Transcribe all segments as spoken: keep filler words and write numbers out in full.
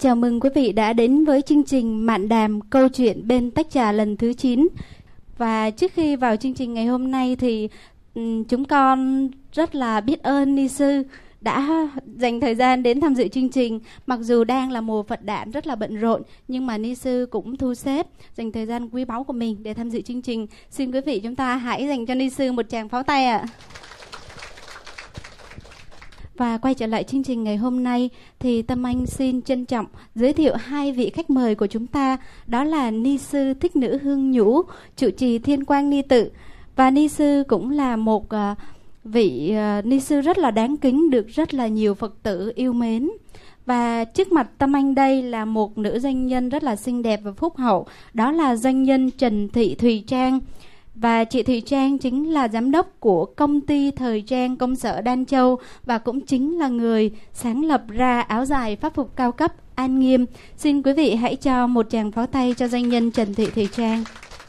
Chào mừng quý vị đã đến với chương trình Mạn Đàm câu chuyện bên tách trà lần thứ chín. Và trước khi vào chương trình ngày hôm nay thì um, chúng con rất là biết ơn Ni Sư đã dành thời gian đến tham dự chương trình. Mặc dù đang là mùa Phật đản rất là bận rộn, nhưng mà Ni Sư cũng thu xếp dành thời gian quý báu của mình để tham dự chương trình. Xin quý vị chúng ta hãy dành cho Ni Sư một tràng pháo tay ạ. Và quay trở lại chương trình ngày hôm nay thì Tâm Anh xin trân trọng giới thiệu hai vị khách mời của chúng ta. Đó là Ni Sư Thích Nữ Hương Nhũ, trụ trì Thiên Quang Ni Tự. Và Ni Sư cũng là một uh, vị uh, Ni Sư rất là đáng kính, được rất là nhiều Phật tử yêu mến. Và trước mặt Tâm Anh đây là một nữ doanh nhân rất là xinh đẹp và phúc hậu. Đó là doanh nhân Trần Thị Thùy Trang. Và chị Thùy Trang chính là giám đốc của công ty thời trang công sở Đan Châu và cũng chính là người sáng lập ra áo dài pháp phục cao cấp An Nghiêm. Xin quý vị hãy cho một tràng pháo tay cho doanh nhân Trần Thị Thùy Trang.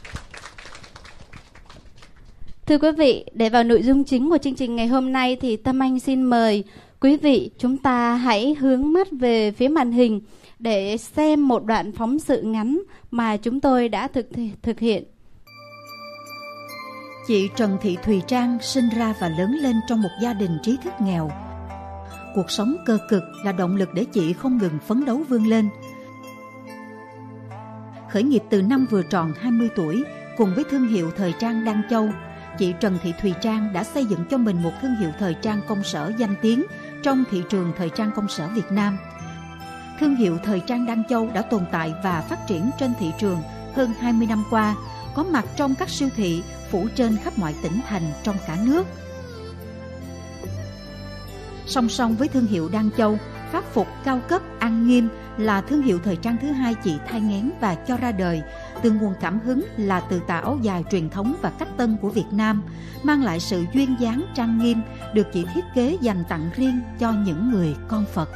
Thưa quý vị, để vào nội dung chính của chương trình ngày hôm nay thì Tâm Anh xin mời quý vị chúng ta hãy hướng mắt về phía màn hình để xem một đoạn phóng sự ngắn mà chúng tôi đã thực thực hiện. Chị Trần Thị Thùy Trang sinh ra và lớn lên trong một gia đình trí thức nghèo. Cuộc sống cơ cực là động lực để chị không ngừng phấn đấu vươn lên. Khởi nghiệp từ năm vừa tròn hai mươi tuổi, cùng với thương hiệu thời trang Đan Châu, chị Trần Thị Thùy Trang đã xây dựng cho mình một thương hiệu thời trang công sở danh tiếng trong thị trường thời trang công sở Việt Nam. Thương hiệu thời trang Đan Châu đã tồn tại và phát triển trên thị trường hơn hai mươi năm qua, có mặt trong các siêu thị phủ trên khắp mọi tỉnh thành trong cả nước. Song song với thương hiệu Đan Châu, pháp phục cao cấp An Nghiêm là thương hiệu thời trang thứ hai chị thai nghén và cho ra đời, từ nguồn cảm hứng là từ tà áo dài truyền thống và cách tân của Việt Nam, mang lại sự duyên dáng trang nghiêm, được chị thiết kế dành tặng riêng cho những người con Phật.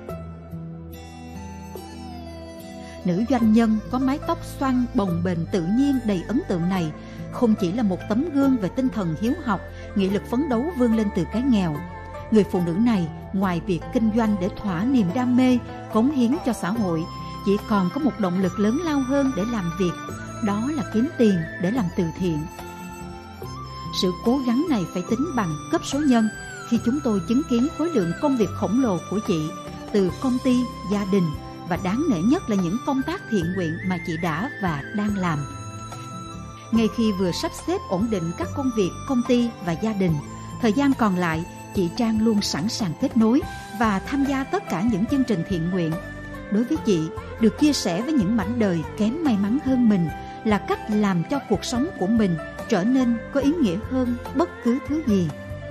Nữ doanh nhân có mái tóc xoăn bồng bềnh tự nhiên đầy ấn tượng này không chỉ là một tấm gương về tinh thần hiếu học, nghị lực phấn đấu vươn lên từ cái nghèo. Người phụ nữ này ngoài việc kinh doanh để thỏa niềm đam mê, cống hiến cho xã hội, chị còn có một động lực lớn lao hơn để làm việc, đó là kiếm tiền để làm từ thiện. Sự cố gắng này phải tính bằng cấp số nhân khi chúng tôi chứng kiến khối lượng công việc khổng lồ của chị, từ công ty, gia đình, và đáng nể nhất là những công tác thiện nguyện mà chị đã và đang làm. Ngay khi vừa sắp xếp ổn định các công việc, công ty và gia đình, thời gian còn lại, chị Trang luôn sẵn sàng kết nối và tham gia tất cả những chương trình thiện nguyện. Đối với chị, được chia sẻ với những mảnh đời kém may mắn hơn mình là cách làm cho cuộc sống của mình trở nên có ý nghĩa hơn bất cứ thứ gì.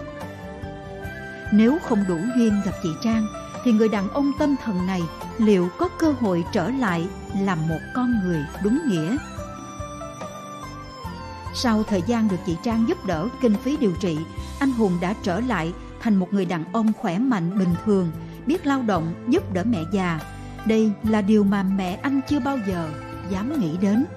Nếu không đủ duyên gặp chị Trang, thì người đàn ông tâm thần này liệu có cơ hội trở lại làm một con người đúng nghĩa? Sau thời gian được chị Trang giúp đỡ kinh phí điều trị, anh Hùng đã trở lại thành một người đàn ông khỏe mạnh bình thường, biết lao động, giúp đỡ mẹ già. Đây là điều mà mẹ anh chưa bao giờ dám nghĩ đến.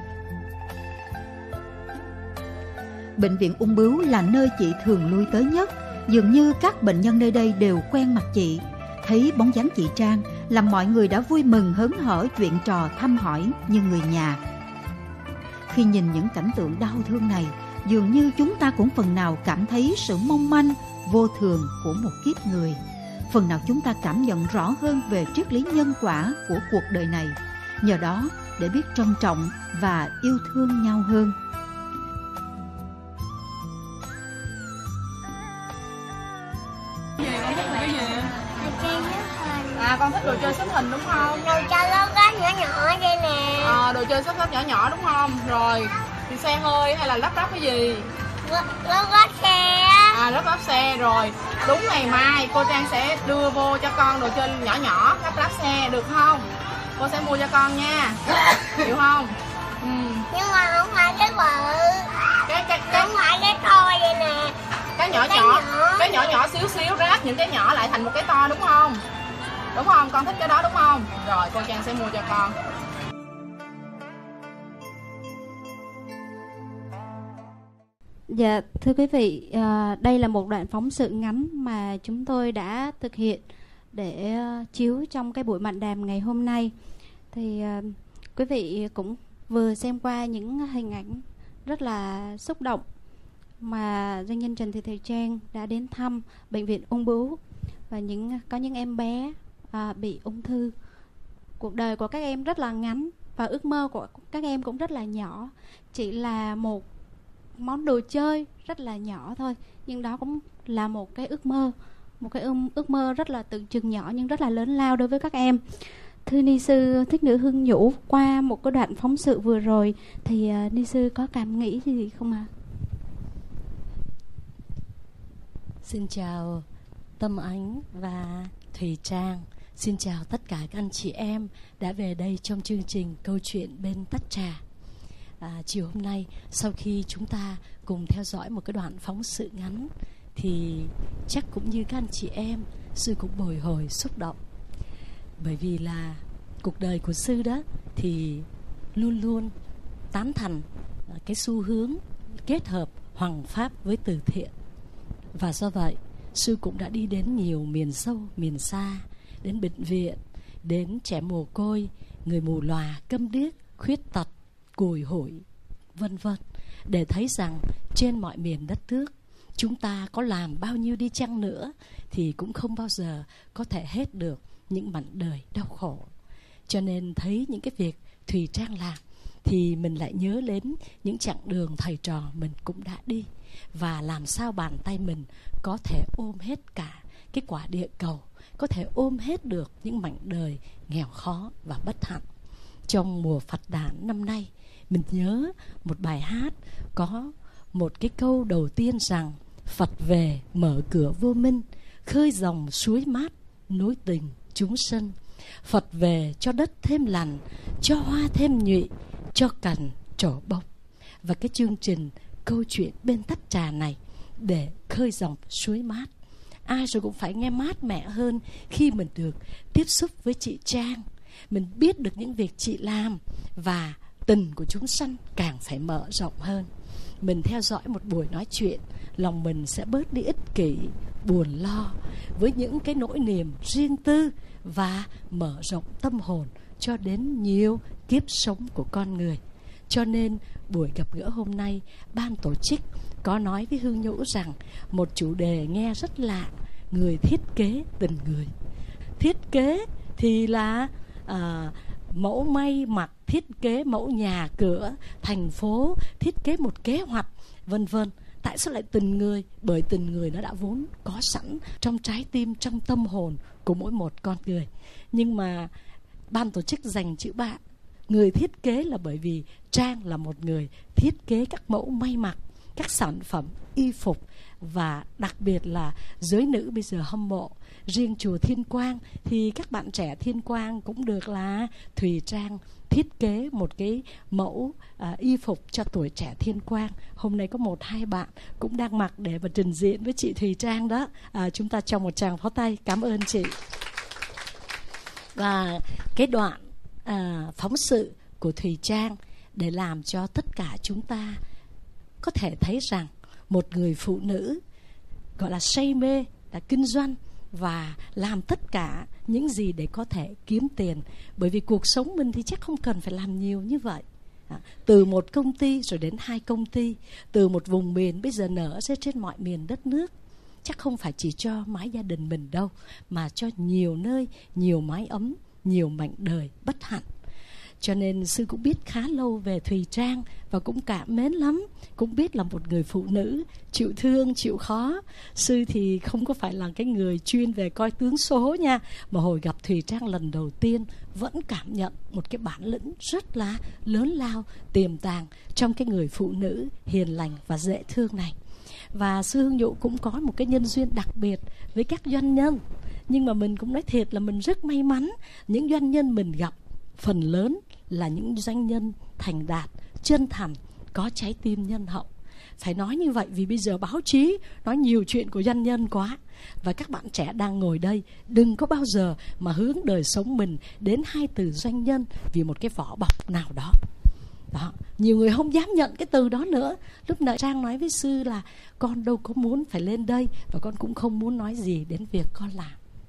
Bệnh viện Ung Bướu là nơi chị thường lui tới nhất. Dường như các bệnh nhân nơi đây đều quen mặt chị. Thấy bóng dáng chị Trang, làm mọi người đã vui mừng hớn hở chuyện trò thăm hỏi như người nhà. Khi nhìn những cảnh tượng đau thương này, dường như chúng ta cũng phần nào cảm thấy sự mong manh, vô thường của một kiếp người. Phần nào chúng ta cảm nhận rõ hơn về triết lý nhân quả của cuộc đời này, nhờ đó để biết trân trọng và yêu thương nhau hơn. À, con thích đồ chơi xếp hình đúng không? Đồ chơi lót gác nhỏ nhỏ đây nè. À, đồ chơi xếp gác nhỏ nhỏ đúng không? Rồi, thì xe hơi hay là lắp ráp cái gì? Lót gác xe. À, lắp ráp xe rồi. Đúng ngày mai cô Trang sẽ đưa vô cho con đồ chơi nhỏ nhỏ, lắp ráp xe được không? Cô sẽ mua cho con nha. Hiểu không? Ừ. Nhưng mà không phải cái bự. Cái cái cái không phải cái to vậy nè. Cái nhỏ cái nhỏ, nhỏ, cái nhỏ nhỏ xíu xíu ráp những cái nhỏ lại thành một cái to đúng không? Đúng không? Con thích cái đó đúng không? Rồi cô Trang sẽ mua cho con. Dạ, thưa quý vị, à, đây là một đoạn phóng sự ngắn mà chúng tôi đã thực hiện để chiếu trong cái buổi mạn đàm ngày hôm nay. Thì uh, quý vị cũng vừa xem qua những hình ảnh rất là xúc động mà doanh nhân Trần Thị Thời Trang đã đến thăm bệnh viện ung bướu, và những có những em bé à, bị ung thư. Cuộc đời của các em rất là ngắn và ước mơ của các em cũng rất là nhỏ, chỉ là một món đồ chơi rất là nhỏ thôi, nhưng đó cũng là một cái ước mơ, một cái ước mơ rất là tưởng chừng nhỏ nhưng rất là lớn lao đối với các em. Thưa ni sư Thích Nữ Hương Nhũ, qua một cái đoạn phóng sự vừa rồi thì uh, ni sư có cảm nghĩ gì không ạ? À? Xin chào Tâm Ánh và Thùy Trang. Xin chào tất cả các anh chị em đã về đây trong chương trình Câu Chuyện Bên Tách Trà. à, Chiều hôm nay, sau khi chúng ta cùng theo dõi một cái đoạn phóng sự ngắn, thì chắc cũng như các anh chị em, sư cũng bồi hồi xúc động. Bởi vì là cuộc đời của sư đó thì luôn luôn tán thành cái xu hướng kết hợp hoằng pháp với từ thiện. Và do vậy, sư cũng đã đi đến nhiều miền sâu, miền xa, đến bệnh viện, đến trẻ mồ côi, người mù lòa, câm điếc, khuyết tật, cùi hủi, vân vân, để thấy rằng trên mọi miền đất nước, chúng ta có làm bao nhiêu đi chăng nữa thì cũng không bao giờ có thể hết được những mảnh đời đau khổ. Cho nên thấy những cái việc Thùy Trang làm thì mình lại nhớ đến những chặng đường thầy trò mình cũng đã đi, và làm sao bàn tay mình có thể ôm hết cả cái quả địa cầu, có thể ôm hết được những mảnh đời nghèo khó và bất hạnh. Trong mùa Phật đản năm nay, mình nhớ một bài hát có một cái câu đầu tiên rằng: Phật về mở cửa vô minh, khơi dòng suối mát, nối tình chúng sinh. Phật về cho đất thêm lành, cho hoa thêm nhụy, cho cành trổ bông. Và cái chương trình Câu Chuyện Bên Tách Trà này để khơi dòng suối mát. Ai rồi cũng phải nghe mát mẻ hơn khi mình được tiếp xúc với chị Trang. Mình biết được những việc chị làm, và tình của chúng sanh càng phải mở rộng hơn. Mình theo dõi một buổi nói chuyện, lòng mình sẽ bớt đi ích kỷ, buồn lo với những cái nỗi niềm riêng tư, và mở rộng tâm hồn cho đến nhiều kiếp sống của con người. Cho nên buổi gặp gỡ hôm nay, ban tổ chức có nói với Hương Nhũ rằng một chủ đề nghe rất lạ: người thiết kế tình người. Thiết kế thì là à, mẫu may mặc, thiết kế mẫu nhà cửa, thành phố, thiết kế một kế hoạch, vân vân. Tại sao lại tình người? Bởi tình người nó đã vốn có sẵn trong trái tim, trong tâm hồn của mỗi một con người. Nhưng mà ban tổ chức dành chữ bạn người thiết kế là bởi vì Trang là một người thiết kế các mẫu may mặc, các sản phẩm y phục, và đặc biệt là giới nữ bây giờ hâm mộ. Riêng chùa Thiên Quang thì các bạn trẻ Thiên Quang cũng được là Thùy Trang thiết kế một cái mẫu à, y phục cho tuổi trẻ Thiên Quang. Hôm nay có một hai bạn cũng đang mặc để mà trình diễn với chị Thùy Trang đó. à, Chúng ta cho một tràng pháo tay cảm ơn chị. Và cái đoạn à, phóng sự của Thùy Trang để làm cho tất cả chúng ta có thể thấy rằng một người phụ nữ gọi là say mê, là kinh doanh và làm tất cả những gì để có thể kiếm tiền. Bởi vì cuộc sống mình thì chắc không cần phải làm nhiều như vậy. à, Từ một công ty rồi đến hai công ty, từ một vùng miền bây giờ nở ra trên mọi miền đất nước. Chắc không phải chỉ cho mái gia đình mình đâu, mà cho nhiều nơi, nhiều mái ấm, nhiều mảnh đời bất hạnh. Cho nên sư cũng biết khá lâu về Thùy Trang và cũng cảm mến lắm. Cũng biết là một người phụ nữ chịu thương, chịu khó. Sư thì không có phải là cái người chuyên về coi tướng số nha, mà hồi gặp Thùy Trang lần đầu tiên vẫn cảm nhận một cái bản lĩnh rất là lớn lao, tiềm tàng trong cái người phụ nữ hiền lành và dễ thương này. Và sư Hương Nhũ cũng có một cái nhân duyên đặc biệt với các doanh nhân. Nhưng mà mình cũng nói thiệt là mình rất may mắn. Những doanh nhân mình gặp phần lớn là những doanh nhân thành đạt, chân thành, có trái tim nhân hậu. Phải nói như vậy vì bây giờ báo chí nói nhiều chuyện của doanh nhân quá. Và các bạn trẻ đang ngồi đây, đừng có bao giờ mà hướng đời sống mình đến hai từ doanh nhân vì một cái vỏ bọc nào đó. Đó, nhiều người không dám nhận cái từ đó nữa. Lúc nãy Trang nói với sư là con đâu có muốn phải lên đây, và con cũng không muốn nói gì đến việc con làm.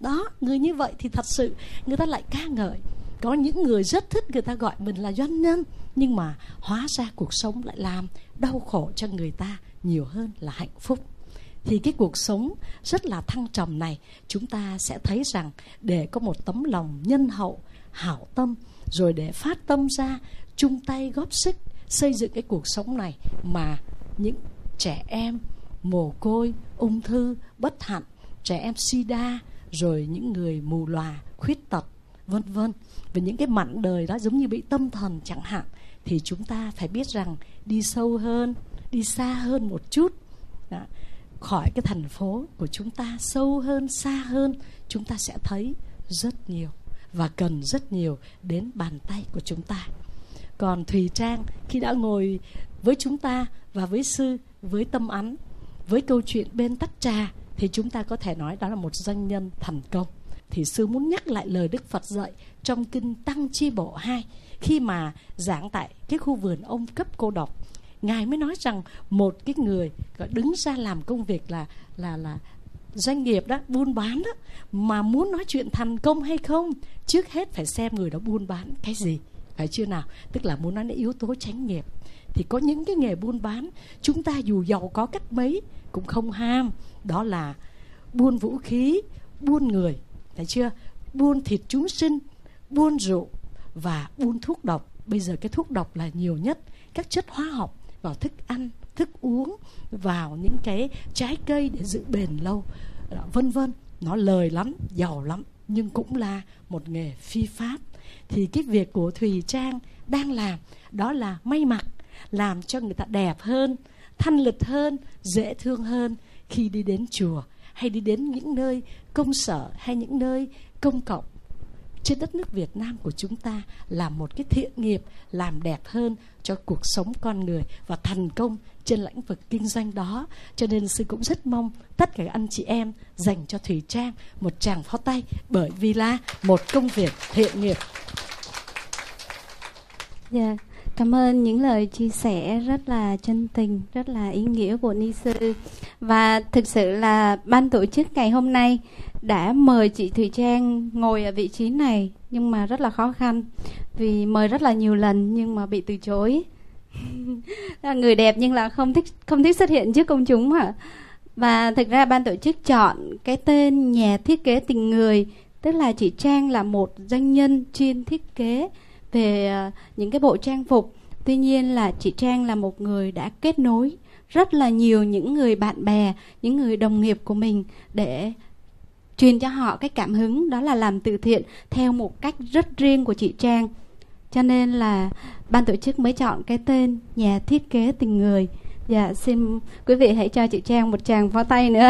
Đó, người như vậy thì thật sự người ta lại ca ngợi. Có những người rất thích người ta gọi mình là doanh nhân, nhưng mà hóa ra cuộc sống lại làm đau khổ cho người ta nhiều hơn là hạnh phúc. Thì cái cuộc sống rất là thăng trầm này, chúng ta sẽ thấy rằng để có một tấm lòng nhân hậu, hảo tâm, rồi để phát tâm ra, chung tay góp sức xây dựng cái cuộc sống này, mà những trẻ em mồ côi, ung thư, bất hạnh, trẻ em sida, rồi những người mù lòa, khuyết tật, vân vân, và những cái mảnh đời đó giống như bị tâm thần chẳng hạn, thì chúng ta phải biết rằng đi sâu hơn, đi xa hơn một chút đó, khỏi cái thành phố của chúng ta, sâu hơn, xa hơn, chúng ta sẽ thấy rất nhiều và cần rất nhiều đến bàn tay của chúng ta. Còn Thùy Trang khi đã ngồi với chúng ta và với sư, với Tâm Ánh, với câu chuyện bên tách trà, thì chúng ta có thể nói đó là một doanh nhân thành công. Thì sư muốn nhắc lại lời Đức Phật dạy trong kinh Tăng Chi Bộ hai, khi mà giảng tại cái khu vườn ông cấp cô độc. Ngài mới nói rằng một cái người đứng ra làm công việc là là là doanh nghiệp đó, buôn bán đó, mà muốn nói chuyện thành công hay không, trước hết phải xem người đó buôn bán cái gì, phải chưa nào? Tức là muốn nói đến yếu tố chánh nghiệp. Thì có những cái nghề buôn bán chúng ta dù giàu có cách mấy cũng không ham, đó là buôn vũ khí, buôn người, thấy chưa? Buôn thịt chúng sinh, buôn rượu và buôn thuốc độc. Bây giờ cái thuốc độc là nhiều nhất, các chất hóa học vào thức ăn, thức uống, vào những cái trái cây để giữ bền lâu, vân vân. Nó lời lắm, giàu lắm, nhưng cũng là một nghề phi pháp. Thì cái việc của Thùy Trang đang làm đó là may mặc, làm cho người ta đẹp hơn, thanh lịch hơn, dễ thương hơn khi đi đến chùa hay đi đến những nơi công sở hay những nơi công cộng trên đất nước Việt Nam của chúng ta, là một cái thiện nghiệp làm đẹp hơn cho cuộc sống con người và thành công trên lĩnh vực kinh doanh đó. Cho nên sư cũng rất mong tất cả các anh chị em dành cho Thùy Trang một tràng pháo tay, bởi vì là một công việc thiện nghiệp. Dạ, yeah. Cảm ơn những lời chia sẻ rất là chân tình, rất là ý nghĩa của Ni Sư. Và thực sự là ban tổ chức ngày hôm nay đã mời chị Thùy Trang ngồi ở vị trí này, nhưng mà rất là khó khăn, vì mời rất là nhiều lần nhưng mà bị từ chối. Là người đẹp nhưng là không thích không thích xuất hiện trước công chúng hả? Và thực ra ban tổ chức chọn cái tên Nhà Thiết Kế Tình Người, tức là chị Trang là một doanh nhân chuyên thiết kế về những cái bộ trang phục. Tuy nhiên là chị Trang là một người đã kết nối rất là nhiều những người bạn bè, những người đồng nghiệp của mình để truyền cho họ cái cảm hứng đó là làm từ thiện theo một cách rất riêng của chị Trang. Cho nên là ban tổ chức mới chọn cái tên Nhà Thiết Kế Tình Người. Dạ, xin quý vị hãy cho chị Trang một tràng pháo tay nữa.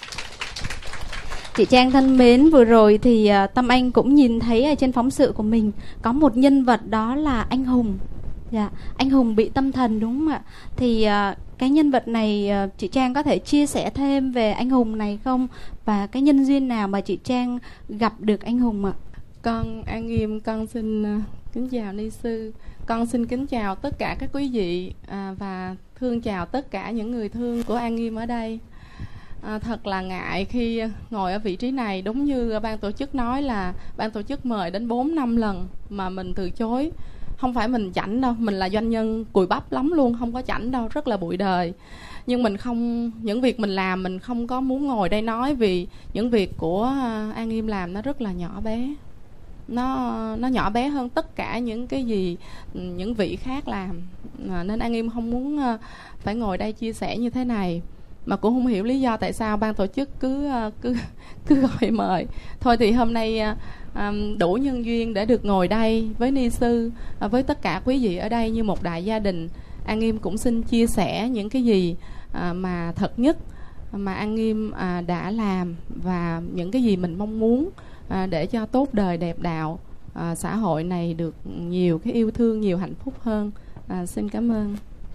Chị Trang thân mến, vừa rồi thì uh, Tâm Anh cũng nhìn thấy ở trên phóng sự của mình có một nhân vật, đó là anh Hùng. Dạ, anh Hùng bị tâm thần đúng không ạ? Thì uh, cái nhân vật này uh, chị Trang có thể chia sẻ thêm về anh Hùng này không? Và cái nhân duyên nào mà chị Trang gặp được anh Hùng ạ? Con An Nghiêm, con xin uh, kính chào Ni Sư. Con xin kính chào tất cả các quý vị uh, và thương chào tất cả những người thương của An Nghiêm ở đây. À, thật là ngại khi ngồi ở vị trí này. Đúng như ban tổ chức nói là ban tổ chức mời đến bốn năm lần mà mình từ chối. Không phải mình chảnh đâu, mình là doanh nhân cùi bắp lắm luôn, không có chảnh đâu, rất là bụi đời. Nhưng mình không, những việc mình làm mình không có muốn ngồi đây nói, vì những việc của An Nghiêm làm nó rất là nhỏ bé. Nó, nó nhỏ bé hơn tất cả những cái gì những vị khác làm, à, nên An Nghiêm không muốn phải ngồi đây chia sẻ như thế này. Mà cũng không hiểu lý do tại sao ban tổ chức cứ cứ cứ gọi mời. Thôi thì hôm nay um, đủ nhân duyên để được ngồi đây với Ni Sư, uh, với tất cả quý vị ở đây như một đại gia đình. An Nghiêm cũng xin chia sẻ những cái gì uh, mà thật nhất mà An Nghiêm uh, đã làm, và những cái gì mình mong muốn uh, để cho tốt đời đẹp đạo, uh, xã hội này được nhiều cái yêu thương, nhiều hạnh phúc hơn. Uh, xin cảm ơn.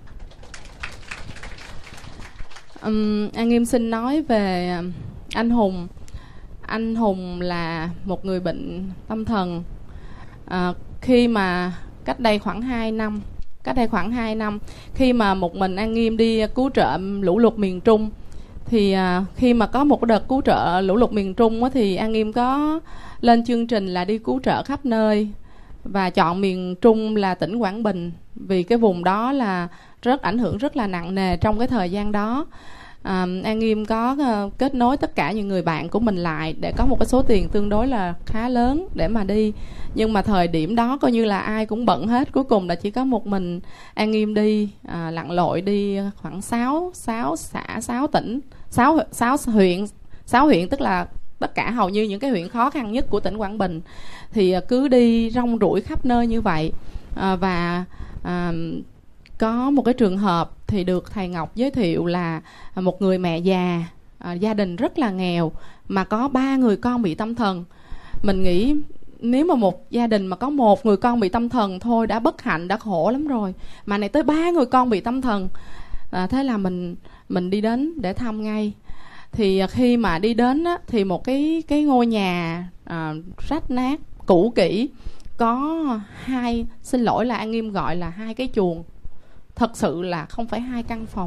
Um, An Nghiêm xin nói về anh Hùng. Anh Hùng là một người bệnh tâm thần. À, khi mà cách đây khoảng hai năm, cách đây khoảng hai năm khi mà một mình An Nghiêm đi cứu trợ lũ lụt miền Trung, Thì à, khi mà có một đợt cứu trợ lũ lụt miền Trung á, thì An Nghiêm có lên chương trình là đi cứu trợ khắp nơi, và chọn miền Trung là tỉnh Quảng Bình vì cái vùng đó là rất ảnh hưởng rất là nặng nề trong cái thời gian đó. à, An Nghiêm có uh, kết nối tất cả những người bạn của mình lại để có một cái số tiền tương đối là khá lớn để mà đi. Nhưng mà thời điểm đó coi như là ai cũng bận hết, cuối cùng là chỉ có một mình An Nghiêm đi, à, lặn lội đi khoảng sáu sáu xã, sáu tỉnh, sáu sáu huyện, sáu huyện tức là tất cả hầu như những cái huyện khó khăn nhất của tỉnh Quảng Bình. Thì cứ đi rong ruổi khắp nơi như vậy. à, và à, có một cái trường hợp thì được thầy Ngọc giới thiệu là một người mẹ già, à, gia đình rất là nghèo mà có ba người con bị tâm thần. Mình nghĩ nếu mà một gia đình mà có một người con bị tâm thần thôi đã bất hạnh, đã khổ lắm rồi, mà này tới ba người con bị tâm thần. à, thế là mình mình đi đến để thăm ngay. Thì khi mà đi đến á, thì một cái cái ngôi nhà à, rách nát cũ kỹ, có hai, xin lỗi là An Nghiêm gọi là hai cái chuồng, thật sự là không phải hai căn phòng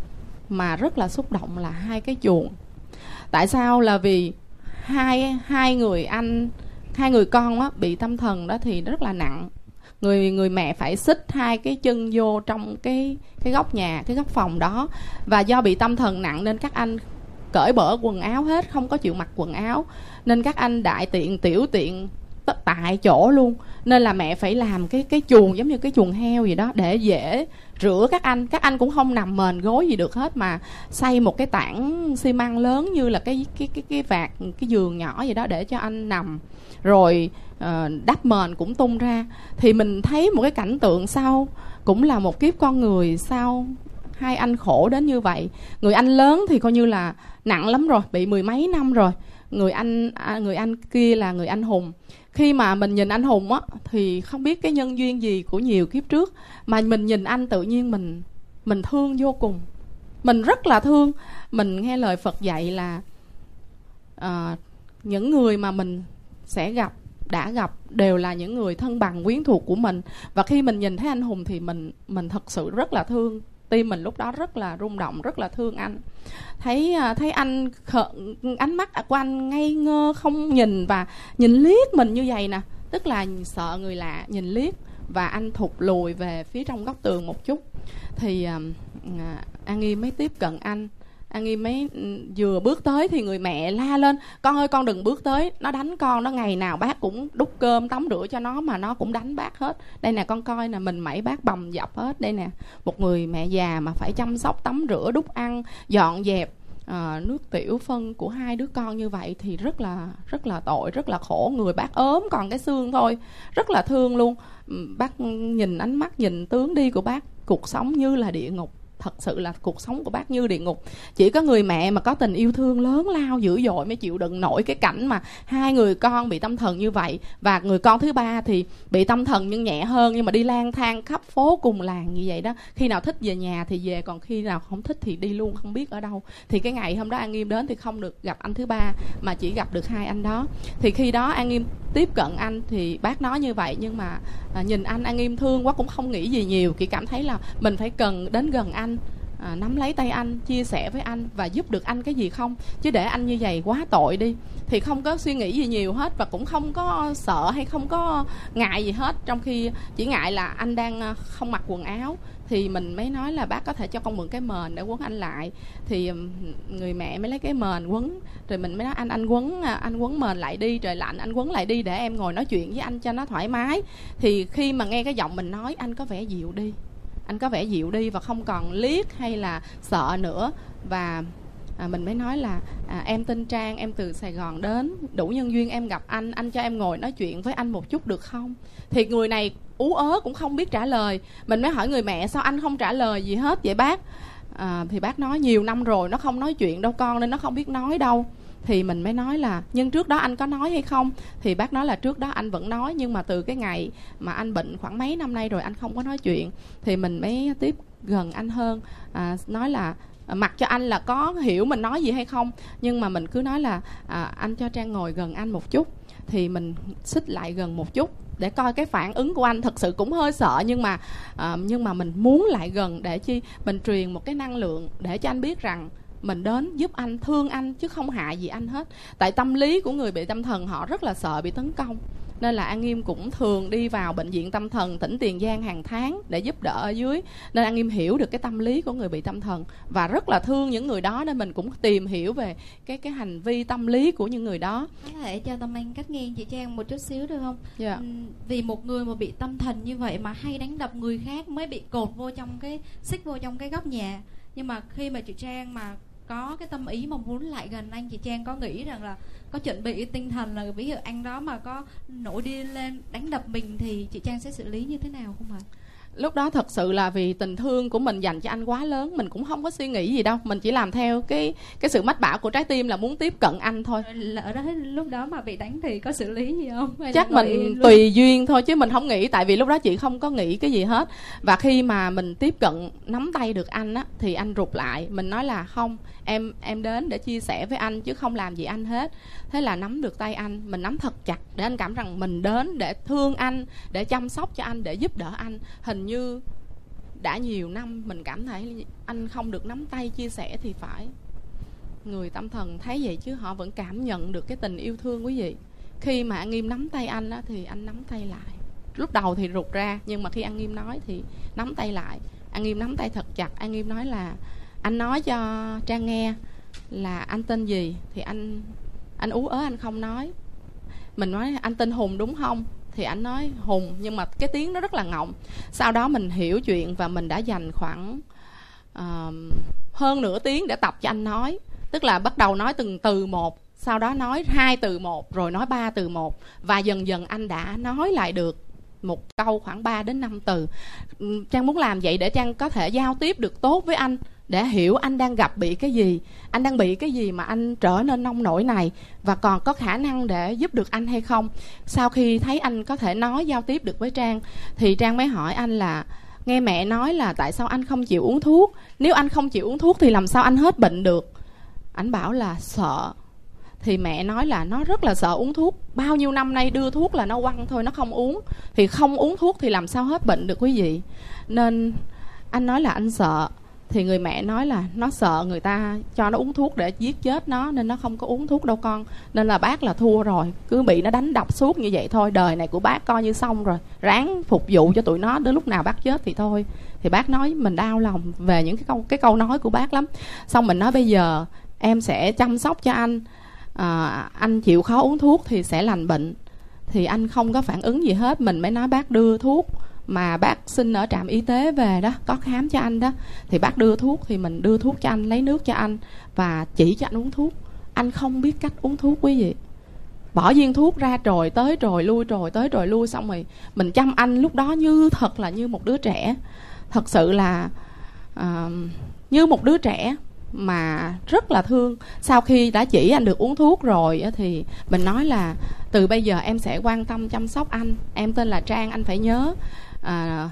mà rất là xúc động là hai cái chuồng. Tại sao? Là vì hai hai người anh hai người con á, bị tâm thần đó thì rất là nặng. Người người mẹ phải xích hai cái chân vô trong cái cái góc nhà, cái góc phòng đó. Và do bị tâm thần nặng nên các anh cởi bỡ quần áo hết, không có chịu mặc quần áo, nên các anh đại tiện tiểu tiện tất tại chỗ luôn. Nên là mẹ phải làm cái cái chuồng giống như cái chuồng heo gì đó để dễ rửa các anh. Các anh cũng không nằm mền gối gì được hết, mà xây một cái tảng xi măng lớn như là cái cái cái cái vạt, cái giường nhỏ gì đó để cho anh nằm. Rồi uh, đắp mền cũng tung ra. Thì mình thấy một cái cảnh tượng sau cũng là một kiếp con người, sao hai anh khổ đến như vậy. Người anh lớn thì coi như là nặng lắm rồi, bị mười mấy năm rồi. Người anh à, người anh kia là người anh Hùng. Khi mà mình nhìn anh Hùng á, thì không biết cái nhân duyên gì của nhiều kiếp trước mà mình nhìn anh tự nhiên mình mình thương vô cùng. Mình rất là thương. Mình nghe lời Phật dạy là à, những người mà mình sẽ gặp, đã gặp đều là những người thân bằng quyến thuộc của mình. Và khi mình nhìn thấy anh Hùng thì mình mình thật sự rất là thương. Tim mình lúc đó rất là rung động, rất là thương anh. Thấy thấy anh khờ, ánh mắt của anh ngây ngơ không nhìn, và nhìn liếc mình như vậy nè, tức là sợ người lạ, nhìn liếc. Và anh thụt lùi về phía trong góc tường một chút. Thì à, An Nghiêm mới tiếp cận anh. An Nghiêm mới vừa bước tới thì người mẹ la lên: con ơi, con đừng bước tới, nó đánh con, nó ngày nào bác cũng đút cơm tắm rửa cho nó mà nó cũng đánh bác hết. Đây nè con coi nè, mình mẩy bác bầm dập hết. Đây nè, một người mẹ già mà phải chăm sóc tắm rửa, đút ăn, dọn dẹp à, nước tiểu phân của hai đứa con như vậy thì rất là rất là tội, rất là khổ. Người bác ốm còn cái xương thôi, rất là thương luôn. Bác nhìn ánh mắt, nhìn tướng đi của bác, cuộc sống như là địa ngục. Thật sự là cuộc sống của bác như địa ngục. Chỉ có người mẹ mà có tình yêu thương lớn lao dữ dội mới chịu đựng nổi cái cảnh mà hai người con bị tâm thần như vậy. Và người con thứ ba thì bị tâm thần nhưng nhẹ hơn, nhưng mà đi lang thang khắp phố cùng làng như vậy đó. Khi nào thích về nhà thì về, còn khi nào không thích thì đi luôn, không biết ở đâu. Thì cái ngày hôm đó An Nghiêm đến thì không được gặp anh thứ ba, mà chỉ gặp được hai anh đó. Thì khi đó An Nghiêm tiếp cận anh thì bác nói như vậy, nhưng mà à, nhìn anh An Nghiêm thương quá cũng không nghĩ gì nhiều, chỉ cảm thấy là mình phải cần đến gần anh, à, nắm lấy tay anh, chia sẻ với anh và giúp được anh cái gì không, chứ để anh như vậy quá tội đi. Thì không có suy nghĩ gì nhiều hết, và cũng không có sợ hay không có ngại gì hết. Trong khi chỉ ngại là anh đang không mặc quần áo. Thì mình mới nói là bác có thể cho con mượn cái mền để quấn anh lại. Thì người mẹ mới lấy cái mền quấn. Rồi mình mới nói anh anh quấn anh quấn mền lại đi, trời lạnh anh quấn lại đi để em ngồi nói chuyện với anh cho nó thoải mái. Thì khi mà nghe cái giọng mình nói, anh có vẻ dịu đi. Anh có vẻ dịu đi và không còn liếc hay là sợ nữa. Và à, mình mới nói là à, em tên Trang, em từ Sài Gòn đến, đủ nhân duyên em gặp anh, anh cho em ngồi nói chuyện với anh một chút được không? Thì người này ú ớ cũng không biết trả lời. Mình mới hỏi người mẹ sao anh không trả lời gì hết vậy bác? À, thì bác nói nhiều năm rồi nó không nói chuyện đâu con, nên nó không biết nói đâu. Thì mình mới nói là nhưng trước đó anh có nói hay không? Thì bác nói là trước đó anh vẫn nói, nhưng mà từ cái ngày mà anh bệnh khoảng mấy năm nay rồi anh không có nói chuyện. Thì mình mới tiếp gần anh hơn, à, nói là mặc cho anh là có hiểu mình nói gì hay không, nhưng mà mình cứ nói là à, anh cho Trang ngồi gần anh một chút. Thì mình xích lại gần một chút để coi cái phản ứng của anh. Thật sự cũng hơi sợ, nhưng mà à, nhưng mà mình muốn lại gần để chi mình truyền một cái năng lượng để cho anh biết rằng mình đến giúp anh, thương anh chứ không hại gì anh hết. Tại tâm lý của người bị tâm thần họ rất là sợ bị tấn công, nên là An Nghiêm cũng thường đi vào bệnh viện tâm thần tỉnh Tiền Giang hàng tháng để giúp đỡ ở dưới. Nên An Nghiêm hiểu được cái tâm lý của người bị tâm thần và rất là thương những người đó, nên mình cũng tìm hiểu về cái cái hành vi tâm lý của những người đó. Có thể cho Tâm Anh cắt ngang chị Trang một chút xíu được không? Dạ. Ừ, vì một người mà bị tâm thần như vậy mà hay đánh đập người khác, mới bị cột vô trong cái xích vô trong cái góc nhà, nhưng mà khi mà chị Trang mà có cái tâm ý mà muốn lại gần anh, chị Trang có nghĩ rằng là có chuẩn bị tinh thần là ví dụ anh đó mà có nổi điên lên đánh đập mình thì chị Trang sẽ xử lý như thế nào không ạ? Lúc đó thật sự là vì tình thương của mình dành cho anh quá lớn, mình cũng không có suy nghĩ gì đâu, mình chỉ làm theo cái cái sự mách bảo của trái tim là muốn tiếp cận anh thôi. Lỡ đó lúc đó mà bị đánh thì có xử lý gì không? Hay chắc mình tùy duyên thôi chứ mình không nghĩ, tại vì lúc đó chị không có nghĩ cái gì hết. Và khi mà mình tiếp cận nắm tay được anh á thì anh rụt lại, mình nói là không, em em đến để chia sẻ với anh chứ không làm gì anh hết. Thế là nắm được tay anh, mình nắm thật chặt để anh cảm rằng mình đến để thương anh, để chăm sóc cho anh, để giúp đỡ anh. Hình như đã nhiều năm mình cảm thấy anh không được nắm tay chia sẻ thì phải. Người tâm thần thấy vậy chứ họ vẫn cảm nhận được cái tình yêu thương quý vị. Khi mà An Nghiêm nắm tay anh á, thì anh nắm tay lại. Lúc đầu thì rụt ra, nhưng mà khi An Nghiêm nói thì nắm tay lại. An Nghiêm nắm tay thật chặt. An Nghiêm nói là anh nói cho Trang nghe là anh tên gì. Thì anh anh ú ớ anh không nói. Mình nói anh tên Hùng đúng không? Thì anh nói Hùng, nhưng mà cái tiếng nó rất là ngọng. Sau đó mình hiểu chuyện và mình đã dành khoảng uh, hơn nửa tiếng để tập cho anh nói. Tức là bắt đầu nói từng từ một, sau đó nói hai từ một, rồi nói ba từ một. Và dần dần anh đã nói lại được một câu khoảng ba đến năm từ. Trang muốn làm vậy để Trang có thể giao tiếp được tốt với anh, để hiểu anh đang gặp bị cái gì, anh đang bị cái gì mà anh trở nên nông nổi này, và còn có khả năng để giúp được anh hay không. Sau khi thấy anh có thể nói giao tiếp được với Trang thì Trang mới hỏi anh là nghe mẹ nói là tại sao anh không chịu uống thuốc, nếu anh không chịu uống thuốc thì làm sao anh hết bệnh được. Anh bảo là sợ. Thì mẹ nói là nó rất là sợ uống thuốc, bao nhiêu năm nay đưa thuốc là nó quăng thôi, nó không uống. Thì không uống thuốc thì làm sao hết bệnh được quý vị. Nên anh nói là anh sợ. Thì người mẹ nói là nó sợ người ta cho nó uống thuốc để giết chết nó, nên nó không có uống thuốc đâu con. Nên là bác là thua rồi, cứ bị nó đánh đập suốt như vậy thôi, đời này của bác coi như xong rồi, ráng phục vụ cho tụi nó, đến lúc nào bác chết thì thôi. Thì bác nói mình đau lòng về những cái câu, cái câu nói của bác lắm. Xong mình nói bây giờ em sẽ chăm sóc cho anh, à, anh chịu khó uống thuốc thì sẽ lành bệnh. Thì anh không có phản ứng gì hết. Mình mới nói bác đưa thuốc mà bác xin ở trạm y tế về đó, có khám cho anh đó. Thì bác đưa thuốc thì mình đưa thuốc cho anh, lấy nước cho anh và chỉ cho anh uống thuốc. Anh không biết cách uống thuốc quý vị, bỏ viên thuốc ra trồi tới trồi lui, trồi tới trồi lui. Xong rồi mình chăm anh lúc đó như thật là như một đứa trẻ. Thật sự là uh, như một đứa trẻ mà rất là thương. Sau khi đã chỉ anh được uống thuốc rồi thì mình nói là từ bây giờ em sẽ quan tâm chăm sóc anh. Em tên là Trang, anh phải nhớ à,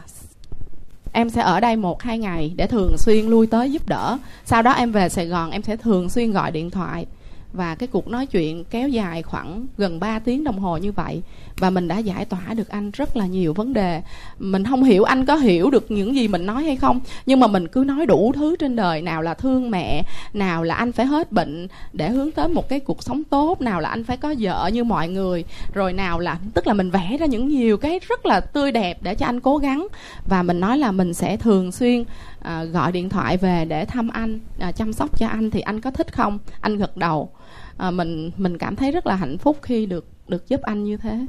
em sẽ ở đây một hai ngày để thường xuyên lui tới giúp đỡ. Sau đó em về Sài Gòn em sẽ thường xuyên gọi điện thoại. Và cái cuộc nói chuyện kéo dài khoảng gần ba tiếng đồng hồ như vậy. Và mình đã giải tỏa được anh rất là nhiều vấn đề. Mình không hiểu anh có hiểu được những gì mình nói hay không, nhưng mà mình cứ nói đủ thứ trên đời. Nào là thương mẹ, nào là anh phải hết bệnh để hướng tới một cái cuộc sống tốt, nào là anh phải có vợ như mọi người, rồi nào là, tức là mình vẽ ra những nhiều cái rất là tươi đẹp để cho anh cố gắng. Và mình nói là mình sẽ thường xuyên à, gọi điện thoại về để thăm anh, à, chăm sóc cho anh. Thì anh có thích không? Anh gật đầu. À, mình mình cảm thấy rất là hạnh phúc khi được được giúp anh như thế.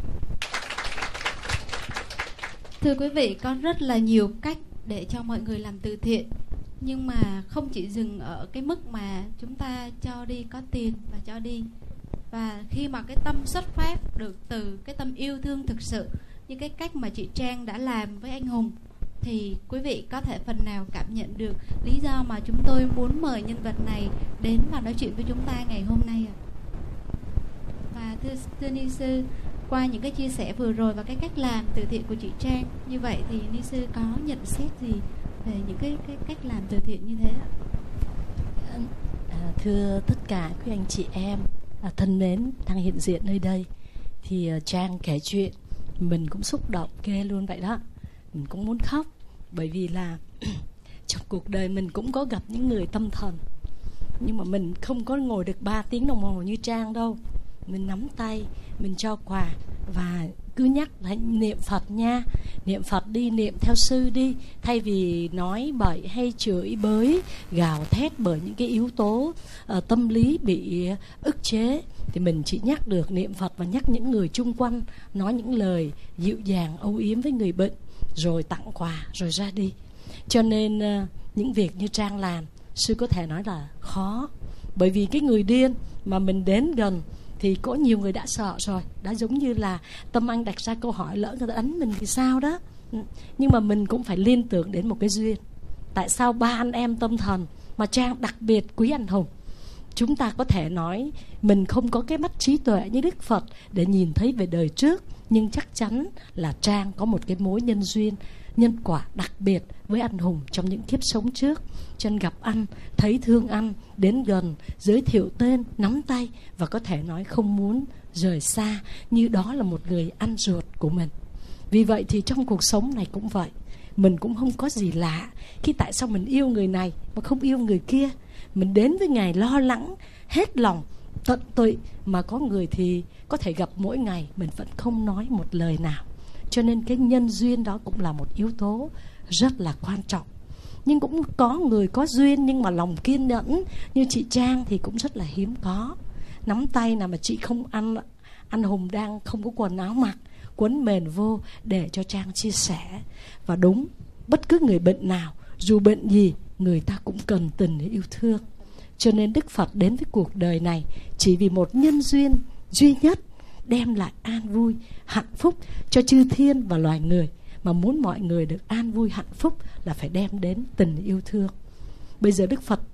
Thưa quý vị, có rất là nhiều cách để cho mọi người làm từ thiện, nhưng mà không chỉ dừng ở cái mức mà chúng ta cho đi có tiền và cho đi. Và khi mà cái tâm xuất phát được từ cái tâm yêu thương thực sự, như cái cách mà chị Trang đã làm với anh Hùng, thì quý vị có thể phần nào cảm nhận được lý do mà chúng tôi muốn mời nhân vật này đến và nói chuyện với chúng ta ngày hôm nay ạ. Và thưa, thưa Ni Sư, qua những cái chia sẻ vừa rồi và cái cách làm từ thiện của chị Trang như vậy thì Ni Sư có nhận xét gì về những cái, cái cách làm từ thiện như thế ạ? À, thưa tất cả quý anh chị em à, thân mến đang hiện diện nơi đây, thì uh, Trang kể chuyện mình cũng xúc động ghê luôn vậy đó. Mình cũng muốn khóc, bởi vì là trong cuộc đời mình cũng có gặp những người tâm thần. Nhưng mà mình không có ngồi được ba tiếng đồng hồ như Trang đâu. Mình nắm tay, mình cho quà và cứ nhắc lại niệm Phật nha, niệm Phật đi, niệm theo sư đi. Thay vì nói bậy hay chửi bới, gào thét bởi những cái yếu tố uh, tâm lý bị ức chế, thì mình chỉ nhắc được niệm Phật và nhắc những người chung quanh, nói những lời dịu dàng âu yếm với người bệnh, rồi tặng quà, rồi ra đi. Cho nên uh, những việc như Trang làm, sư có thể nói là khó. Bởi vì cái người điên mà mình đến gần thì có nhiều người đã sợ rồi. Đã giống như là Tâm Anh đặt ra câu hỏi, lỡ người ta đánh mình thì sao đó. Nhưng mà mình cũng phải liên tưởng đến một cái duyên. Tại sao ba anh em tâm thần mà Trang đặc biệt quý anh Hùng? Chúng ta có thể nói mình không có cái mắt trí tuệ như Đức Phật để nhìn thấy về đời trước, nhưng chắc chắn là Trang có một cái mối nhân duyên, nhân quả đặc biệt với anh Hùng trong những kiếp sống trước. Cho nên gặp anh, thấy thương anh, đến gần, giới thiệu tên, nắm tay, và có thể nói không muốn rời xa, như đó là một người anh ruột của mình. Vì vậy thì trong cuộc sống này cũng vậy. Mình cũng không có gì lạ khi tại sao mình yêu người này mà không yêu người kia. Mình đến với Ngài lo lắng, hết lòng, tận tụy, mà có người thì có thể gặp mỗi ngày mình vẫn không nói một lời nào. Cho nên cái nhân duyên đó cũng là một yếu tố rất là quan trọng. Nhưng cũng có người có duyên nhưng mà lòng kiên nhẫn như chị Trang thì cũng rất là hiếm có. Nắm tay nào mà chị không ăn, anh Hùng đang không có quần áo mặc, quấn mền vô để cho Trang chia sẻ. Và đúng, bất cứ người bệnh nào, dù bệnh gì, người ta cũng cần tình yêu thương. Cho nên Đức Phật đến với cuộc đời này chỉ vì một nhân duyên duy nhất, đem lại an vui, hạnh phúc cho chư thiên và loài người. Mà muốn mọi người được an vui, hạnh phúc là phải đem đến tình yêu thương. Bây giờ Đức Phật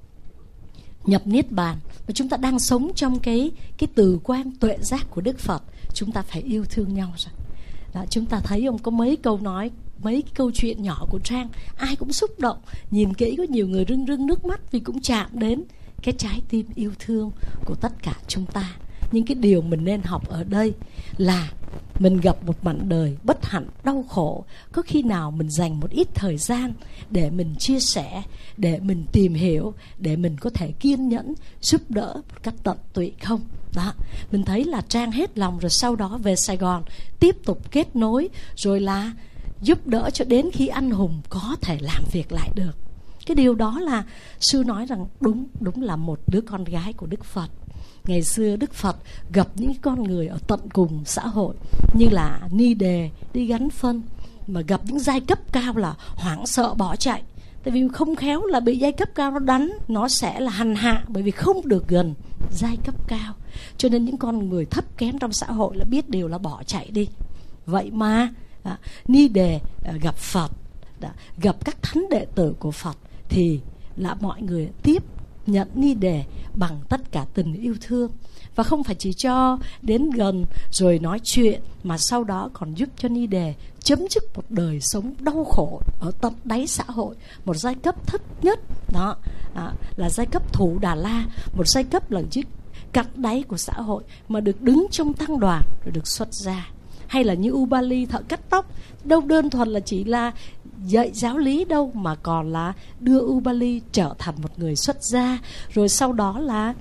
nhập Niết Bàn và chúng ta đang sống trong cái, cái từ quan tuệ giác của Đức Phật. Chúng ta phải yêu thương nhau rồi. Đó, chúng ta thấy ông có mấy câu nói, mấy cái câu chuyện nhỏ của Trang, ai cũng xúc động. Nhìn kỹ có nhiều người rưng rưng nước mắt vì cũng chạm đến cái trái tim yêu thương của tất cả chúng ta. Nhưng cái điều mình nên học ở đây là mình gặp một mảnh đời bất hạnh, đau khổ, có khi nào mình dành một ít thời gian để mình chia sẻ, để mình tìm hiểu, để mình có thể kiên nhẫn giúp đỡ một cách tận tụy không? Đó, mình thấy là Trang hết lòng rồi sau đó về Sài Gòn tiếp tục kết nối, rồi là giúp đỡ cho đến khi anh Hùng có thể làm việc lại được. Cái điều đó là sư nói rằng đúng, đúng là một đứa con gái của Đức Phật. Ngày xưa Đức Phật gặp những con người ở tận cùng xã hội như là ni đề đi gắn phân, mà gặp những giai cấp cao là hoảng sợ bỏ chạy. Tại vì không khéo là bị giai cấp cao nó đánh, nó sẽ là hành hạ, bởi vì không được gần giai cấp cao. Cho nên những con người thấp kém trong xã hội là biết điều là bỏ chạy đi. Vậy mà à, ni đề à, gặp Phật, à, gặp các thánh đệ tử của Phật thì là mọi người tiếp nhận ni đề bằng tất cả tình yêu thương. Và không phải chỉ cho đến gần rồi nói chuyện, mà sau đó còn giúp cho ni đề chấm dứt một đời sống đau khổ ở tận đáy xã hội, một giai cấp thấp nhất đó à, là giai cấp thủ Đà La, một giai cấp là chiếc cặn đáy của xã hội mà được đứng trong tăng đoàn rồi được xuất gia. Hay là như Ubali thợ cắt tóc, đâu đơn thuần là chỉ là dạy giáo lý đâu, mà còn là đưa Ubali trở thành một người xuất gia, rồi sau đó là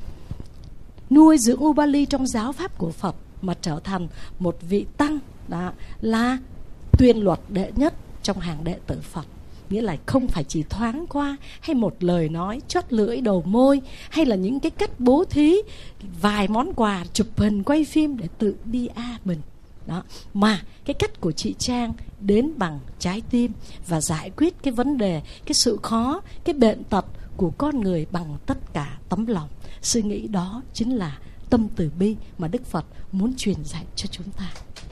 nuôi dưỡng Ubali trong giáo pháp của Phật mà trở thành một vị tăng, đó là tuyên luật đệ nhất trong hàng đệ tử Phật. Nghĩa là không phải chỉ thoáng qua hay một lời nói chót lưỡi đầu môi, hay là những cái cách bố thí vài món quà, chụp hình quay phim để tự đi a mình. Đó. Mà cái cách của chị Trang đến bằng trái tim và giải quyết cái vấn đề, cái sự khó, cái bệnh tật của con người bằng tất cả tấm lòng. Suy nghĩ đó chính là tâm từ bi mà Đức Phật muốn truyền dạy cho chúng ta.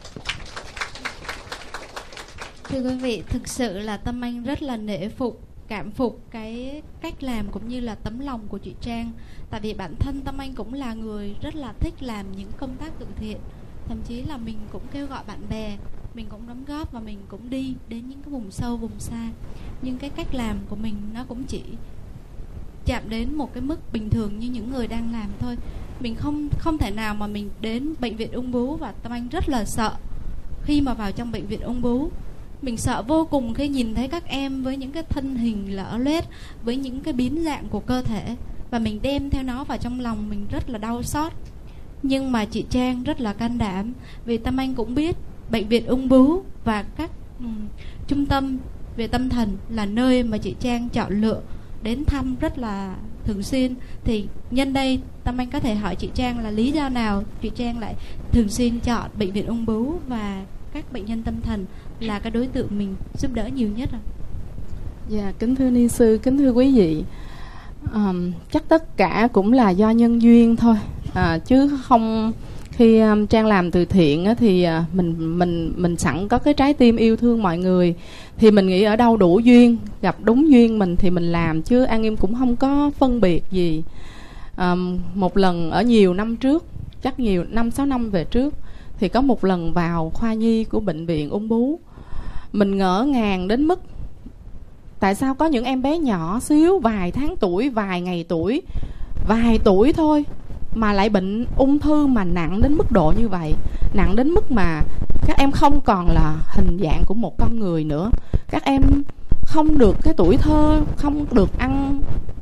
Thưa quý vị, thực sự là Tâm Anh rất là nể phục, cảm phục cái cách làm cũng như là tấm lòng của chị Trang. Tại vì bản thân Tâm Anh cũng là người rất là thích làm những công tác từ thiện. Thậm chí là mình cũng kêu gọi bạn bè, mình cũng đóng góp và mình cũng đi đến những cái vùng sâu, vùng xa. Nhưng cái cách làm của mình nó cũng chỉ chạm đến một cái mức bình thường như những người đang làm thôi. Mình không không thể nào mà mình đến bệnh viện ung bướu, và Tâm Anh rất là sợ khi mà vào trong bệnh viện ung bướu. Mình sợ vô cùng khi nhìn thấy các em với những cái thân hình lở loét, với những cái biến dạng của cơ thể. và mình đem theo nó vào trong lòng mình rất là đau xót. Nhưng mà chị Trang rất là can đảm, vì Tâm Anh cũng biết bệnh viện ung bướu và các um, trung tâm về tâm thần là nơi mà chị Trang chọn lựa đến thăm rất là thường xuyên. Thì nhân đây Tâm Anh có thể hỏi chị Trang là lý do nào chị Trang lại thường xuyên chọn bệnh viện ung bướu và các bệnh nhân tâm thần là cái đối tượng mình giúp đỡ nhiều nhất à? Dạ, kính thưa ni sư, kính thưa quý vị, um, chắc tất cả cũng là do nhân duyên thôi, à, chứ không. Khi um, Trang làm từ thiện á, thì uh, mình mình mình sẵn có cái trái tim yêu thương mọi người, thì mình nghĩ ở đâu đủ duyên, gặp đúng duyên mình thì mình làm, chứ An Nghiêm cũng không có phân biệt gì. Um, một lần ở nhiều năm trước, chắc nhiều năm sáu năm về trước, thì có một lần vào khoa nhi của bệnh viện ung bướu, mình ngỡ ngàng đến mức tại sao có những em bé nhỏ xíu, vài tháng tuổi, vài ngày tuổi, vài tuổi thôi mà lại bệnh ung thư mà nặng đến mức độ như vậy. Nặng đến mức mà các em không còn là hình dạng của một con người nữa. Các em không được cái tuổi thơ, không được ăn,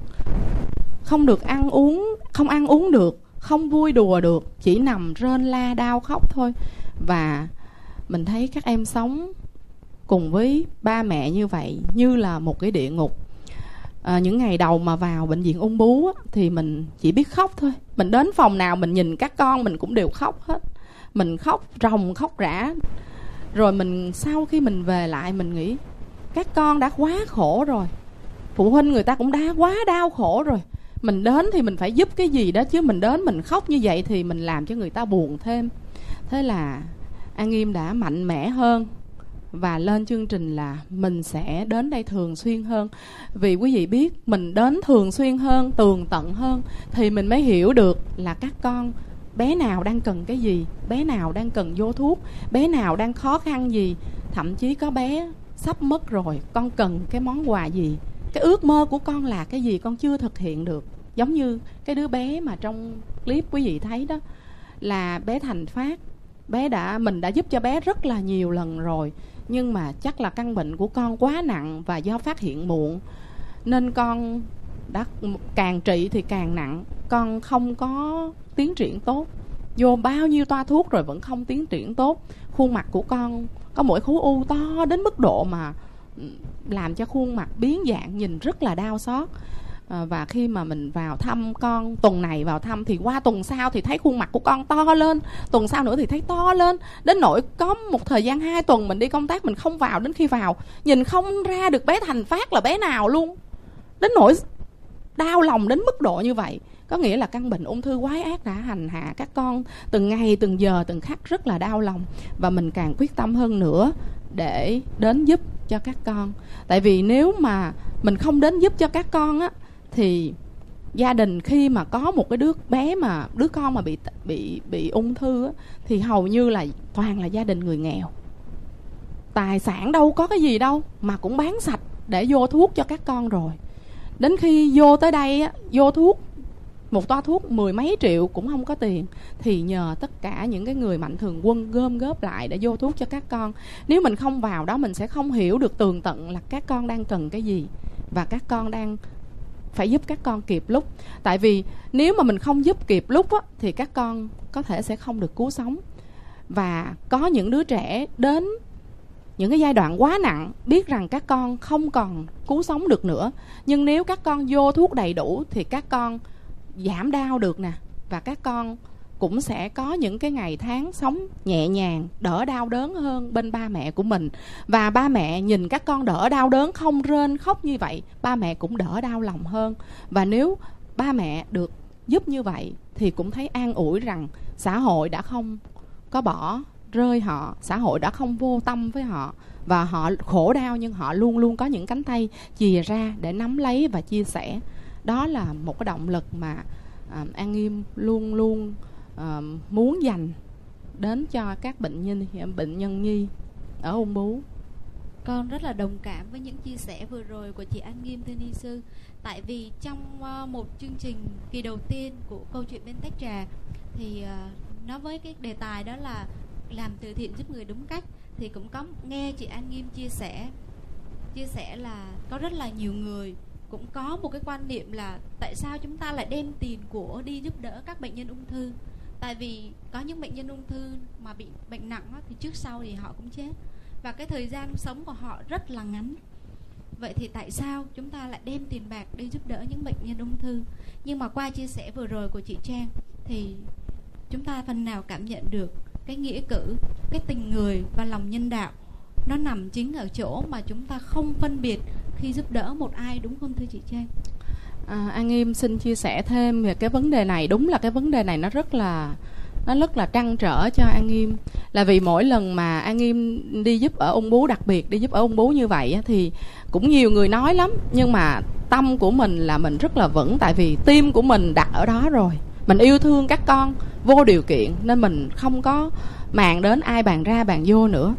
không được ăn uống, không ăn uống được, không vui đùa được, chỉ nằm rên la đau khóc thôi. Và mình thấy các em sống cùng với ba mẹ như vậy như là một cái địa ngục. À, những ngày đầu mà vào bệnh viện ung bướu á, thì mình chỉ biết khóc thôi. Mình đến phòng nào mình nhìn các con mình cũng đều khóc hết. Mình khóc ròng khóc rã. Rồi mình sau khi mình về lại mình nghĩ các con đã quá khổ rồi, phụ huynh người ta cũng đã quá đau khổ rồi, mình đến thì mình phải giúp cái gì đó, chứ mình đến mình khóc như vậy thì mình làm cho người ta buồn thêm. Thế là An Nghiêm đã mạnh mẽ hơn và lên chương trình là mình sẽ đến đây thường xuyên hơn. Vì quý vị biết, mình đến thường xuyên hơn, tường tận hơn, thì mình mới hiểu được là các con bé nào đang cần cái gì, bé nào đang cần vô thuốc, bé nào đang khó khăn gì. Thậm chí có bé sắp mất rồi, con cần cái món quà gì, cái ước mơ của con là cái gì con chưa thực hiện được. Giống như cái đứa bé mà trong clip quý vị thấy đó, là bé Thành Phát. Bé đã mình đã giúp cho bé rất là nhiều lần rồi, nhưng mà chắc là căn bệnh của con quá nặng và do phát hiện muộn nên con đã càng trị thì càng nặng. Con không có tiến triển tốt, vô bao nhiêu toa thuốc rồi vẫn không tiến triển tốt. Khuôn mặt của con có mỗi khối u to đến mức độ mà làm cho khuôn mặt biến dạng, nhìn rất là đau xót. À, và khi mà mình vào thăm con tuần này vào thăm thì qua tuần sau thì thấy khuôn mặt của con to lên, tuần sau nữa thì thấy to lên, đến nỗi có một thời gian hai tuần mình đi công tác mình không vào, đến khi vào nhìn không ra được bé Thành Phát là bé nào luôn. Đến nỗi đau lòng đến mức độ như vậy. Có nghĩa là căn bệnh ung thư quái ác đã hành hạ các con từng ngày, từng giờ, từng khắc, rất là đau lòng. Và mình càng quyết tâm hơn nữa để đến giúp cho các con. Tại vì nếu mà mình không đến giúp cho các con á, thì gia đình khi mà có một cái đứa bé mà đứa con mà bị bị bị ung thư á, thì hầu như là toàn là gia đình người nghèo. Tài sản đâu có cái gì đâu mà cũng bán sạch để vô thuốc cho các con rồi. Đến khi vô tới đây á, vô thuốc một toa thuốc mười mấy triệu cũng không có tiền, thì nhờ tất cả những cái người mạnh thường quân gom góp lại để vô thuốc cho các con. Nếu mình không vào đó mình sẽ không hiểu được tường tận là các con đang cần cái gì, và các con đang phải giúp các con kịp lúc. Tại vì nếu mà mình không giúp kịp lúc á, thì các con có thể sẽ không được cứu sống. Và có những đứa trẻ đến những cái giai đoạn quá nặng, biết rằng các con không còn cứu sống được nữa, nhưng nếu các con vô thuốc đầy đủ thì các con giảm đau được nè, và các con cũng sẽ có những cái ngày tháng sống nhẹ nhàng, đỡ đau đớn hơn bên ba mẹ của mình. Và ba mẹ nhìn các con đỡ đau đớn, không rên khóc như vậy, ba mẹ cũng đỡ đau lòng hơn. Và nếu ba mẹ được giúp như vậy thì cũng thấy an ủi rằng xã hội đã không có bỏ rơi họ, xã hội đã không vô tâm với họ, và họ khổ đau nhưng họ luôn luôn có những cánh tay chìa ra để nắm lấy và chia sẻ. Đó là một cái động lực mà à, An Nghiêm luôn luôn à, muốn dành đến cho các bệnh nhân bệnh nhân nhi ở ung bướu. Con rất là đồng cảm với những chia sẻ vừa rồi của chị An Nghiêm, thưa ni sư. Tại vì trong uh, một chương trình kỳ đầu tiên của câu chuyện bên tách trà thì uh, nó với cái đề tài đó là làm từ thiện giúp người đúng cách, thì cũng có nghe chị An Nghiêm chia sẻ chia sẻ là có rất là nhiều người cũng có một cái quan niệm là tại sao chúng ta lại đem tiền của đi giúp đỡ các bệnh nhân ung thư. Tại vì có những bệnh nhân ung thư mà bị bệnh nặng á, thì trước sau thì họ cũng chết, và cái thời gian sống của họ rất là ngắn. Vậy thì tại sao chúng ta lại đem tiền bạc đi giúp đỡ những bệnh nhân ung thư? Nhưng mà qua chia sẻ vừa rồi của chị Trang thì chúng ta phần nào cảm nhận được cái nghĩa cử, cái tình người và lòng nhân đạo. Nó nằm chính ở chỗ mà chúng ta không phân biệt khi giúp đỡ một ai, đúng không thưa chị Trang? À, An Nghiêm xin chia sẻ thêm về cái vấn đề này. Đúng là cái vấn đề này nó rất là nó rất là trăn trở cho An Nghiêm. Là vì mỗi lần mà An Nghiêm đi giúp ở ung bướu, đặc biệt đi giúp ở ung bướu như vậy thì cũng nhiều người nói lắm, nhưng mà tâm của mình là mình rất là vững. Tại vì tim của mình đặt ở đó rồi, mình yêu thương các con vô điều kiện, nên mình không có màng đến ai bàn ra bàn vô nữa.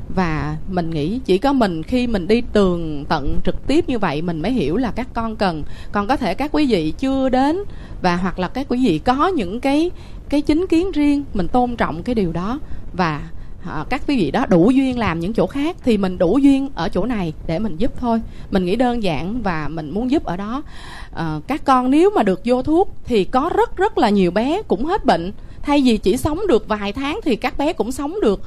Và mình nghĩ chỉ có mình khi mình đi tường tận trực tiếp như vậy mình mới hiểu là các con cần. Còn có thể các quý vị chưa đến, và hoặc là các quý vị có những cái cái chính kiến riêng, mình tôn trọng cái điều đó. Và à, các quý vị đó đủ duyên làm những chỗ khác, thì mình đủ duyên ở chỗ này để mình giúp thôi. Mình nghĩ đơn giản và mình muốn giúp ở đó. à, Các con nếu mà được vô thuốc thì có rất rất là nhiều bé cũng hết bệnh. Thay vì chỉ sống được vài tháng thì các bé cũng sống được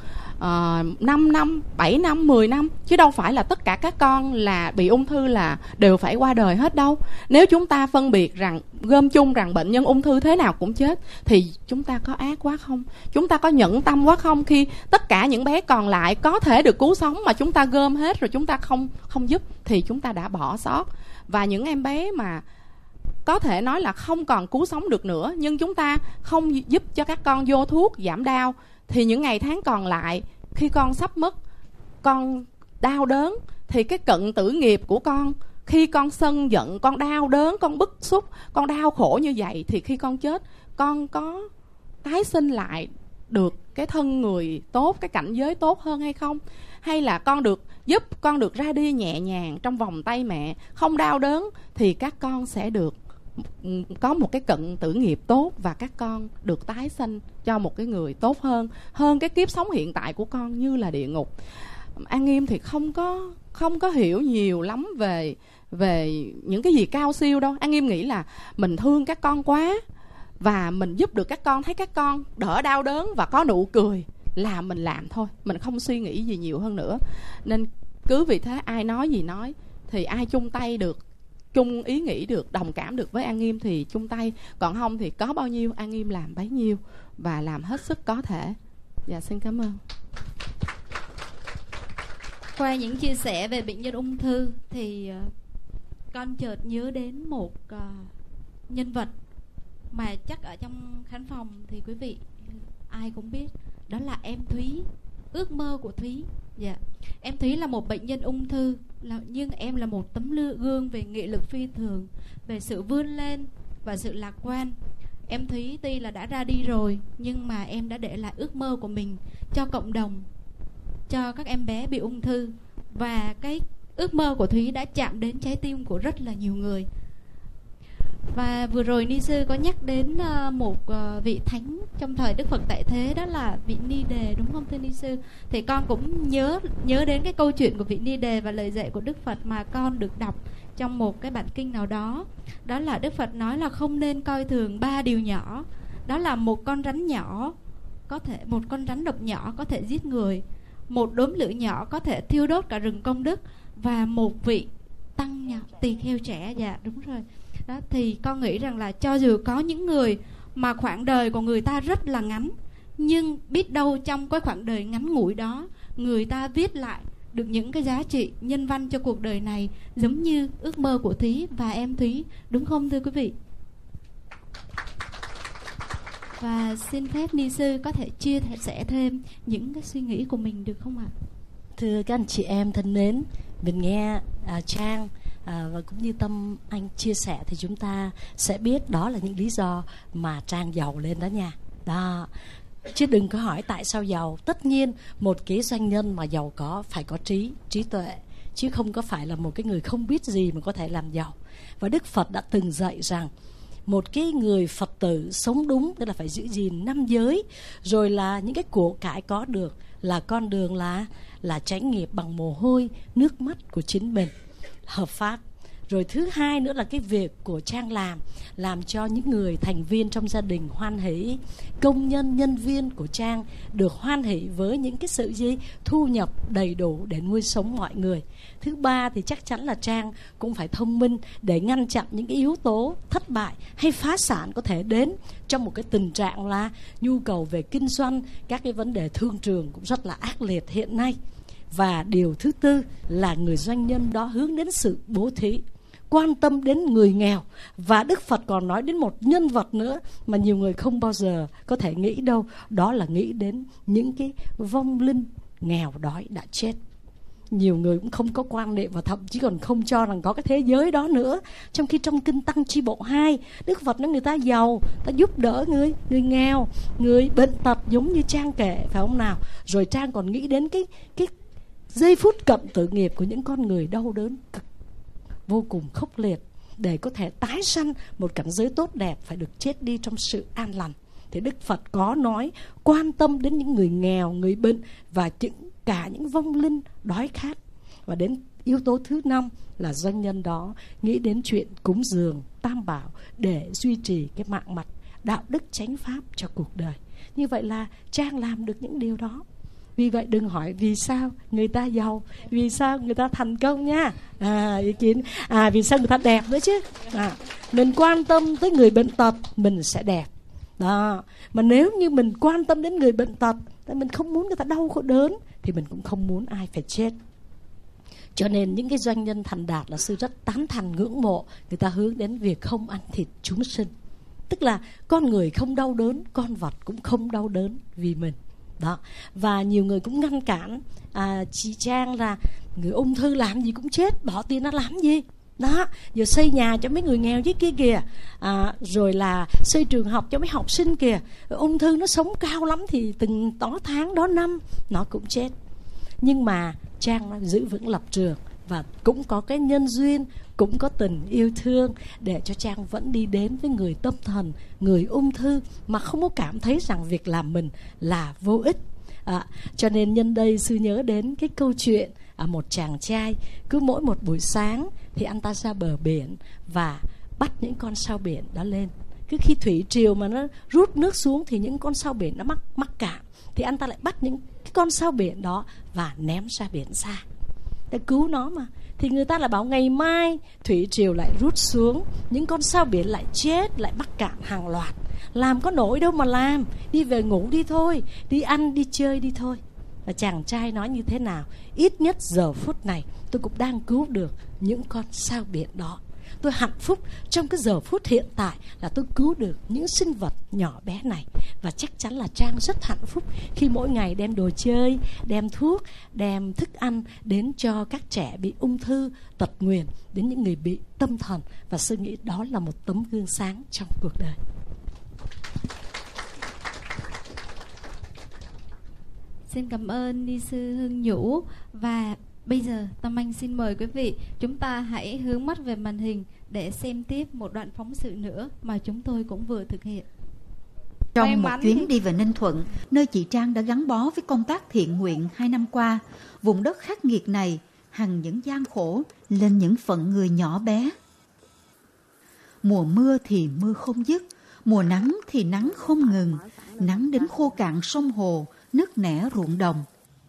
uh, năm năm, bảy năm, mười năm. Chứ đâu phải là tất cả các con là bị ung thư là đều phải qua đời hết đâu. Nếu chúng ta phân biệt rằng, gom chung rằng bệnh nhân ung thư thế nào cũng chết, thì chúng ta có ác quá không? Chúng ta có nhẫn tâm quá không? Khi tất cả những bé còn lại có thể được cứu sống mà chúng ta gom hết rồi chúng ta không, không giúp, thì chúng ta đã bỏ sót. Và những em bé mà có thể nói là không còn cứu sống được nữa, nhưng chúng ta không giúp cho các con vô thuốc giảm đau, thì những ngày tháng còn lại khi con sắp mất, con đau đớn, thì cái cận tử nghiệp của con, khi con sân giận, con đau đớn, con bức xúc, con đau khổ như vậy, thì khi con chết, con có tái sinh lại được cái thân người tốt, cái cảnh giới tốt hơn hay không? Hay là con được giúp, con được ra đi nhẹ nhàng trong vòng tay mẹ, không đau đớn, thì các con sẽ được có một cái cận tử nghiệp tốt, và các con được tái sinh cho một cái người tốt hơn, hơn cái kiếp sống hiện tại của con như là địa ngục. An Nghiêm thì không có không có hiểu nhiều lắm về về những cái gì cao siêu đâu. An Nghiêm nghĩ là mình thương các con quá, và mình giúp được các con, thấy các con đỡ đau đớn và có nụ cười là mình làm thôi, mình không suy nghĩ gì nhiều hơn nữa. Nên cứ vì thế ai nói gì nói, thì ai chung tay được, chung ý nghĩ được, đồng cảm được với An Nghiêm thì chung tay, còn không thì có bao nhiêu An Nghiêm làm bấy nhiêu, và làm hết sức có thể. Dạ, xin cảm ơn. Qua những chia sẻ về bệnh nhân ung thư thì uh, con chợt nhớ đến một uh, nhân vật mà chắc ở trong khán phòng thì quý vị ai cũng biết, đó là em Thúy, ước mơ của Thúy. Dạ, em Thúy là một bệnh nhân ung thư, là, nhưng em là một tấm gương về nghị lực phi thường, về sự vươn lên và sự lạc quan. Em Thúy tuy là đã ra đi rồi, nhưng mà em đã để lại ước mơ của mình cho cộng đồng, cho các em bé bị ung thư. Và cái ước mơ của Thúy đã chạm đến trái tim của rất là nhiều người. Và vừa rồi Ni Sư có nhắc đến uh, một uh, vị thánh trong thời Đức Phật tại thế, đó là vị Ni Đề, đúng không thưa Ni Sư? Thì con cũng nhớ nhớ đến cái câu chuyện của vị Ni Đề và lời dạy của Đức Phật mà con được đọc trong một cái bản kinh nào đó. Đó là Đức Phật nói là không nên coi thường ba điều nhỏ. Đó là một con rắn nhỏ có thể một con rắn độc nhỏ có thể giết người, một đốm lửa nhỏ có thể thiêu đốt cả rừng công đức, và một vị tăng nhỏ tỳ kheo trẻ. Dạ đúng rồi. Đó, thì con nghĩ rằng là cho dù có những người mà khoảng đời của người ta rất là ngắn, nhưng biết đâu trong cái khoảng đời ngắn ngủi đó, người ta viết lại được những cái giá trị nhân văn cho cuộc đời này, giống như ước mơ của Thúy và em Thúy, đúng không thưa quý vị? Và xin phép Ni Sư có thể chia sẻ thêm những cái suy nghĩ của mình được không ạ? Thưa các anh chị em thân mến, mình nghe à, Trang à, và cũng như Tâm Anh chia sẻ thì chúng ta sẽ biết đó là những lý do mà Trang giàu lên đó nha. Đó. Chứ đừng có hỏi tại sao giàu. Tất nhiên một cái doanh nhân mà giàu có phải có trí, trí tuệ, chứ không có phải là một cái người không biết gì mà có thể làm giàu. Và Đức Phật đã từng dạy rằng một cái người Phật tử sống đúng, tức là phải giữ gìn năm giới, rồi là những cái của cải có được là con đường là là trải nghiệp bằng mồ hôi, nước mắt của chính mình, hợp pháp. Rồi thứ hai nữa là cái việc của Trang làm, làm cho những người thành viên trong gia đình hoan hỷ. Công nhân, nhân viên của Trang được hoan hỷ với những cái sự gì? Thu nhập đầy đủ để nuôi sống mọi người. Thứ ba thì chắc chắn là Trang cũng phải thông minh để ngăn chặn những cái yếu tố thất bại hay phá sản có thể đến trong một cái tình trạng là nhu cầu về kinh doanh, các cái vấn đề thương trường cũng rất là ác liệt hiện nay. Và điều thứ tư là người doanh nhân đó hướng đến sự bố thí, quan tâm đến người nghèo. Và Đức Phật còn nói đến một nhân vật nữa mà nhiều người không bao giờ có thể nghĩ đâu, đó là nghĩ đến những cái vong linh nghèo đói đã chết. Nhiều người cũng không có quan niệm và thậm chí còn không cho rằng có cái thế giới đó nữa. Trong khi trong Kinh Tăng Chi Bộ hai, Đức Phật nói người ta giàu, ta giúp đỡ người, người nghèo, người bệnh tật giống như Trang kể, phải không nào? Rồi Trang còn nghĩ đến cái, cái giây phút cận tử nghiệp của những con người đau đớn cực, vô cùng khốc liệt, để có thể tái sanh một cảnh giới tốt đẹp, phải được chết đi trong sự an lành. Thì Đức Phật có nói quan tâm đến những người nghèo, người bệnh và những, cả những vong linh đói khát. Và đến yếu tố thứ năm là doanh nhân đó nghĩ đến chuyện cúng dường tam bảo để duy trì cái mạng mạch đạo đức chánh pháp cho cuộc đời. Như vậy là Trang làm được những điều đó. Vì vậy đừng hỏi vì sao người ta giàu, vì sao người ta thành công nha. À, ý kiến à, vì sao người ta đẹp nữa chứ. À, mình quan tâm tới người bệnh tật, mình sẽ đẹp. Đó. Mà nếu như mình quan tâm đến người bệnh tật, mình không muốn người ta đau khổ đớn, thì mình cũng không muốn ai phải chết. Cho nên những cái doanh nhân thành đạt là sư rất tán thành ngưỡng mộ. Người ta hướng đến việc không ăn thịt chúng sinh. Tức là con người không đau đớn, con vật cũng không đau đớn vì mình. Đó. Và nhiều người cũng ngăn cản à, chị Trang là người ung thư làm gì cũng chết, bỏ tiền nó làm gì. Đó, giờ xây nhà cho mấy người nghèo dưới kia kìa, à, rồi là xây trường học cho mấy học sinh kìa. Ung thư nó sống cao lắm thì từng đó tháng đó năm nó cũng chết. Nhưng mà Trang nó giữ vững lập trường và cũng có cái nhân duyên, cũng có tình yêu thương để cho Trang vẫn đi đến với người tâm thần, người ung thư mà không có cảm thấy rằng việc làm mình là vô ích. À, cho nên nhân đây sư nhớ đến cái câu chuyện à, một chàng trai cứ mỗi một buổi sáng thì anh ta ra bờ biển và bắt những con sao biển đó lên. Cứ khi thủy triều mà nó rút nước xuống thì những con sao biển nó mắc mắc cạn, thì anh ta lại bắt những cái con sao biển đó và ném ra biển xa để cứu nó mà. Thì người ta lại bảo ngày mai thủy triều lại rút xuống, những con sao biển lại chết, lại mắc cạn hàng loạt. Làm có nổi đâu mà làm, đi về ngủ đi thôi, đi ăn đi chơi đi thôi. Và chàng trai nói như thế nào? Ít nhất giờ phút này tôi cũng đang cứu được những con sao biển đó. Tôi hạnh phúc trong cái giờ phút hiện tại là tôi cứu được những sinh vật nhỏ bé này. Và chắc chắn là Trang rất hạnh phúc khi mỗi ngày đem đồ chơi, đem thuốc, đem thức ăn đến cho các trẻ bị ung thư, tật nguyền, đến những người bị tâm thần. Và sư nghĩ đó là một tấm gương sáng trong cuộc đời. Xin cảm ơn ni sư Hương Nhũ. Và bây giờ Tâm Anh xin mời quý vị, chúng ta hãy hướng mắt về màn hình để xem tiếp một đoạn phóng sự nữa mà chúng tôi cũng vừa thực hiện. Trong một chuyến đi về Ninh Thuận, nơi chị Trang đã gắn bó với công tác thiện nguyện hai năm qua, vùng đất khắc nghiệt này hằng những gian khổ lên những phận người nhỏ bé. Mùa mưa thì mưa không dứt, mùa nắng thì nắng không ngừng, nắng đến khô cạn sông hồ, nứt nẻ ruộng đồng.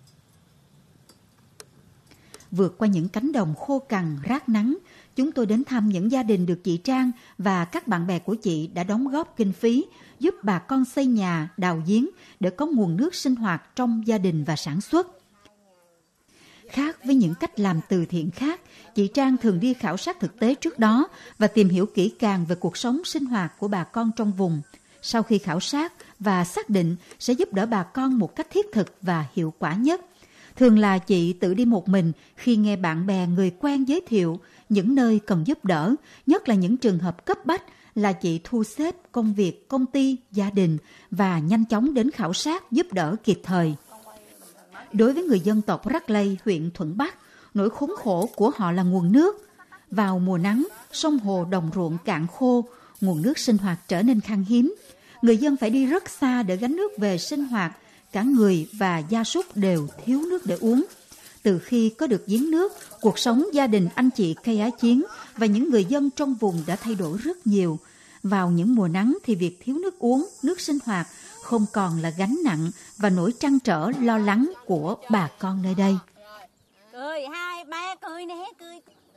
Vượt qua những cánh đồng khô cằn rát nắng, chúng tôi đến thăm những gia đình được chị Trang và các bạn bè của chị đã đóng góp kinh phí giúp bà con xây nhà, đào giếng để có nguồn nước sinh hoạt trong gia đình và sản xuất. Khác với những cách làm từ thiện khác, chị Trang thường đi khảo sát thực tế trước đó và tìm hiểu kỹ càng về cuộc sống sinh hoạt của bà con trong vùng. Sau khi khảo sát và xác định sẽ giúp đỡ bà con một cách thiết thực và hiệu quả nhất. Thường là chị tự đi một mình khi nghe bạn bè người quen giới thiệu những nơi cần giúp đỡ, nhất là những trường hợp cấp bách là chị thu xếp công việc, công ty, gia đình và nhanh chóng đến khảo sát giúp đỡ kịp thời. Đối với người dân tộc Rắc Lây, huyện Thuận Bắc, nỗi khốn khổ của họ là nguồn nước. Vào mùa nắng, sông hồ đồng ruộng cạn khô, nguồn nước sinh hoạt trở nên khan hiếm. Người dân phải đi rất xa để gánh nước về sinh hoạt, cả người và gia súc đều thiếu nước để uống. Từ khi có được giếng nước, cuộc sống gia đình anh chị Cây Á Chiến và những người dân trong vùng đã thay đổi rất nhiều. Vào những mùa nắng thì việc thiếu nước uống, nước sinh hoạt không còn là gánh nặng và nỗi trăn trở lo lắng của bà con nơi đây. Cười hai ba cười nè cười.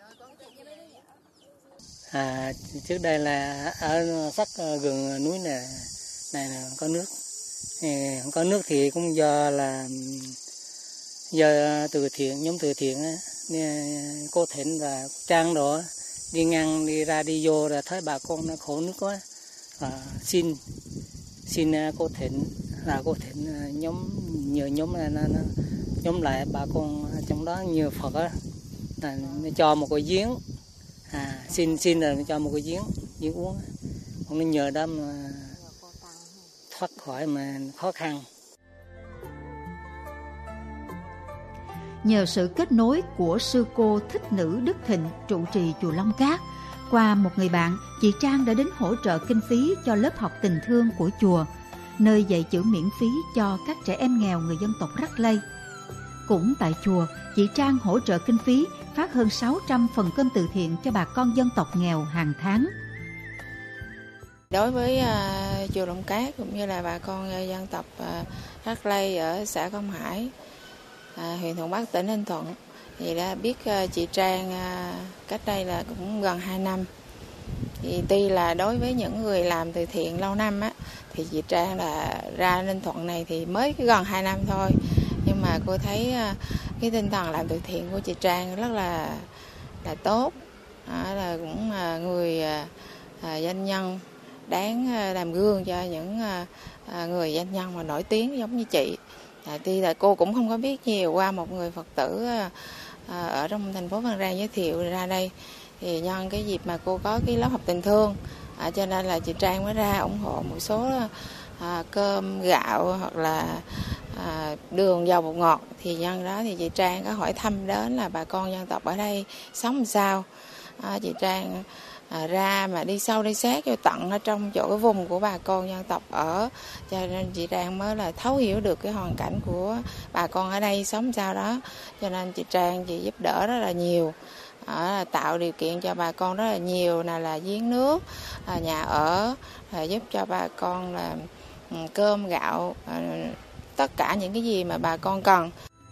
À, trước đây là ở sát gần núi này này là có nước, không có nước thì cũng do là giờ từ thiện, nhóm từ thiện á, cô Thịnh và Trang đó đi ngang đi ra đi vô là thấy bà con nó khổ nước quá, à, xin xin cô Thịnh là cô Thịnh nhóm nhờ nhóm là nó nhóm lại bà con trong đó nhiều Phật á, là nó cho một cái giếng, à, xin xin là nó cho một cái giếng giếng uống, không nó nhờ đó mà thoát khỏi mà khó khăn. Nhờ sự kết nối của sư cô Thích Nữ Đức Thịnh trụ trì chùa Long Cát, qua một người bạn, chị Trang đã đến hỗ trợ kinh phí cho lớp học tình thương của chùa, nơi dạy chữ miễn phí cho các trẻ em nghèo người dân tộc Rắc Lây. Cũng tại chùa, chị Trang hỗ trợ kinh phí phát hơn sáu trăm phần cơm từ thiện cho bà con dân tộc nghèo hàng tháng. Đối với uh, chùa Long Cát cũng như là bà con uh, dân tộc uh, Rắc Lây ở xã Công Hải, uh, huyện Thuận Bắc, tỉnh Ninh Thuận, thì đã biết uh, chị Trang uh, cách đây là cũng gần hai năm. Thì tuy là đối với những người làm từ thiện lâu năm á, thì chị Trang là ra Ninh Thuận này thì mới gần hai năm thôi. Nhưng mà cô thấy uh, cái tinh thần làm từ thiện của chị Trang rất là là tốt, à, là cũng uh, người uh, uh, doanh nhân đáng uh, làm gương cho những uh, uh, người doanh nhân mà nổi tiếng giống như chị. À, tuy là cô cũng không có biết nhiều, qua một người Phật tử uh, uh, ở trong thành phố Phan Rang giới thiệu ra đây, thì nhân cái dịp mà cô có cái lớp học tình thương, à, cho nên là chị Trang mới ra ủng hộ một số uh, cơm gạo hoặc là À, đường dầu bột ngọt. Thì nhân đó thì chị Trang có hỏi thăm đến là bà con dân tộc ở đây sống làm sao. à, chị Trang à, ra mà đi sâu đi sát vô tận ở trong chỗ cái vùng của bà con dân tộc ở, cho nên chị Trang mới là thấu hiểu được cái hoàn cảnh của bà con ở đây sống làm sao đó. Cho nên chị Trang chị giúp đỡ rất là nhiều, à, tạo điều kiện cho bà con rất là nhiều, nào là giếng nước, à, nhà ở, à, giúp cho bà con là um, cơm gạo, à, tất cả những cái gì mà bà con cần.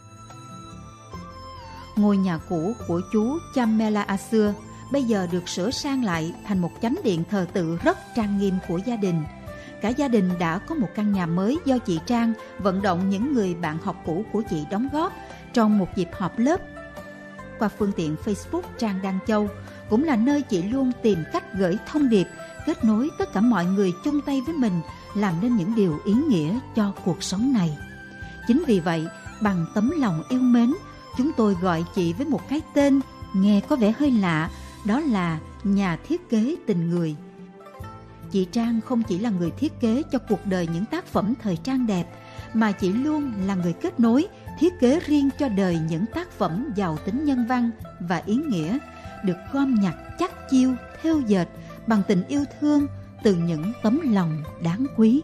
Ngôi nhà cũ của chú Chamela A xưa bây giờ được sửa sang lại thành một chánh điện thờ tự rất trang nghiêm của gia đình. Cả gia đình đã có một căn nhà mới do chị Trang vận động những người bạn học cũ của chị đóng góp trong một dịp họp lớp. Qua phương tiện Facebook Trang Đăng Châu cũng là nơi chị luôn tìm cách gửi thông điệp, kết nối tất cả mọi người chung tay với mình làm nên những điều ý nghĩa cho cuộc sống này. Chính vì vậy, bằng tấm lòng yêu mến, chúng tôi gọi chị với một cái tên nghe có vẻ hơi lạ, đó là nhà thiết kế tình người. Chị Trang không chỉ là người thiết kế cho cuộc đời những tác phẩm thời trang đẹp, mà chị luôn là người kết nối, thiết kế riêng cho đời những tác phẩm giàu tính nhân văn và ý nghĩa, được gom nhặt, chắt chiu, thêu dệt bằng tình yêu thương từ những tấm lòng đáng quý.